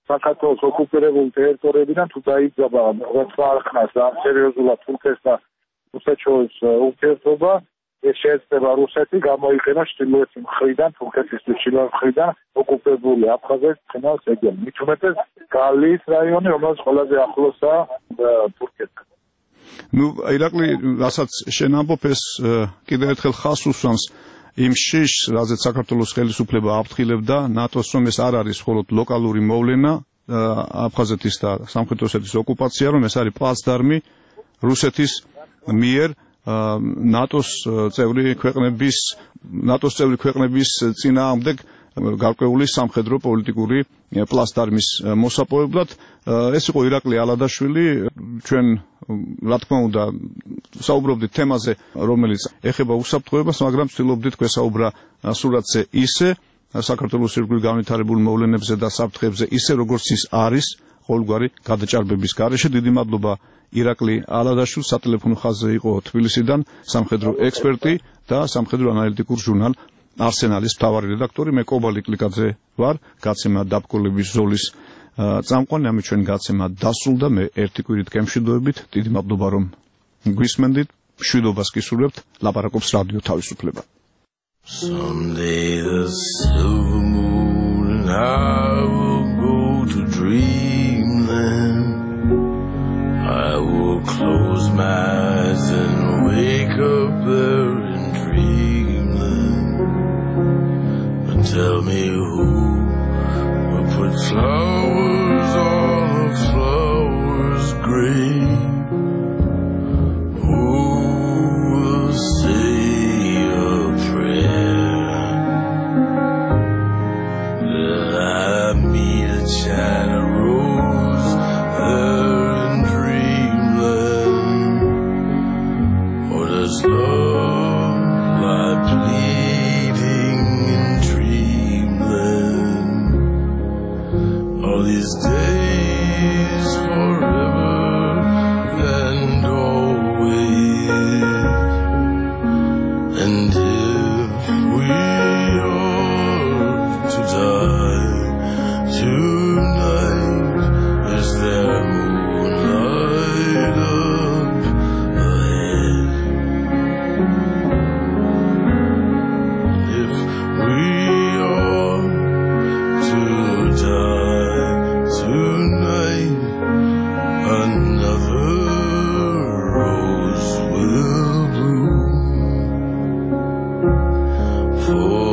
საქართველოს ოკუპირებული ტერიტორიებიდან თუ დაიძაბა რა ხნას და სერიოზულად თურქეთს და რუსეთს შორის ურთიერთობა, ეს შეეცდება რუსეთი გამოიყენოს ჩრდილოეთი მხრიდან, თურქეთის ჩრდილოეთ მხრიდან ოკუპირებული აფხაზეთის ცხინვალ რეგიონი. მით უმეტეს გალიის რაიონი, რომელიც ყველაზე ახლოსაა თურქეთთან. ნუ ირაკლი, რასაც შენ ამბობ, ეს კიდევ ერთხელ ხას უსვამს იმ შიშს, რაზეც საქართველოს ხელისუფლება აფრთხილებდა ნატოს, რომ ეს არ არის მხოლოდ ლოკალური მოვლენა, აფხაზეთის და სამხრეთ ოსეთის ოკუპაცია, რომ ეს არის პლაცდარმი რუსეთის მიერ ნატოს წევრი ქვეყნების ნატოს წევრი ქვეყნების წინააღმდეგ გარკვეული სამხედრო პოლიტიკური პლაცდარმის მოსაპოვებლად. ეს იყო ირაკლი ალადაშვილი, ჩვენ რა თქმა უნდა საუბრობდით თემაზე, რომელიც ეხება უსაფრთხოებას, მაგრამ ვცდილობდით გვესაუბრა სურათზე ისე საქართველოს ირგვლივ განვითარებულ მოვლენებზე და საფრთხეებზე, ისე როგორც ის არის ყოველგვარი გადაჭარბების გარეშე. დიდი მადლობა ირაკლი ალადაშვილს, სატელეფონო ხაზზე იყო თბილისიდან სამხედრო ექსპერტი და სამხედრო ანალიტიკურ ჟურნალ არსენალის მთავარი რედაქტორი. მე კობალი კლიკაძე ვარ, გაცემა დაბკოლების ზოლის წამყვანი. ამით ჩვენ გაცემა დასრულდა. მე ერთი კვირით გემშვიდობებით. დიდი მადლობა რომ გვისმენდით. მშვიდობას გისურვებთ. ლაპარაკობს რადიო თავისუფლება. Someday the silver moon and I will go to dreamland. I will close my eyes and wake up there in dreamland. But tell me who will put flowers on a flower's grave? Who will say a prayer? Did I meet a China rose there in dreamland? Or does love lie pleading in dreamland? All these days forever and always. And if we are to die tonight, is there moonlight up ahead? If we are to die tonight, another rose will bloom for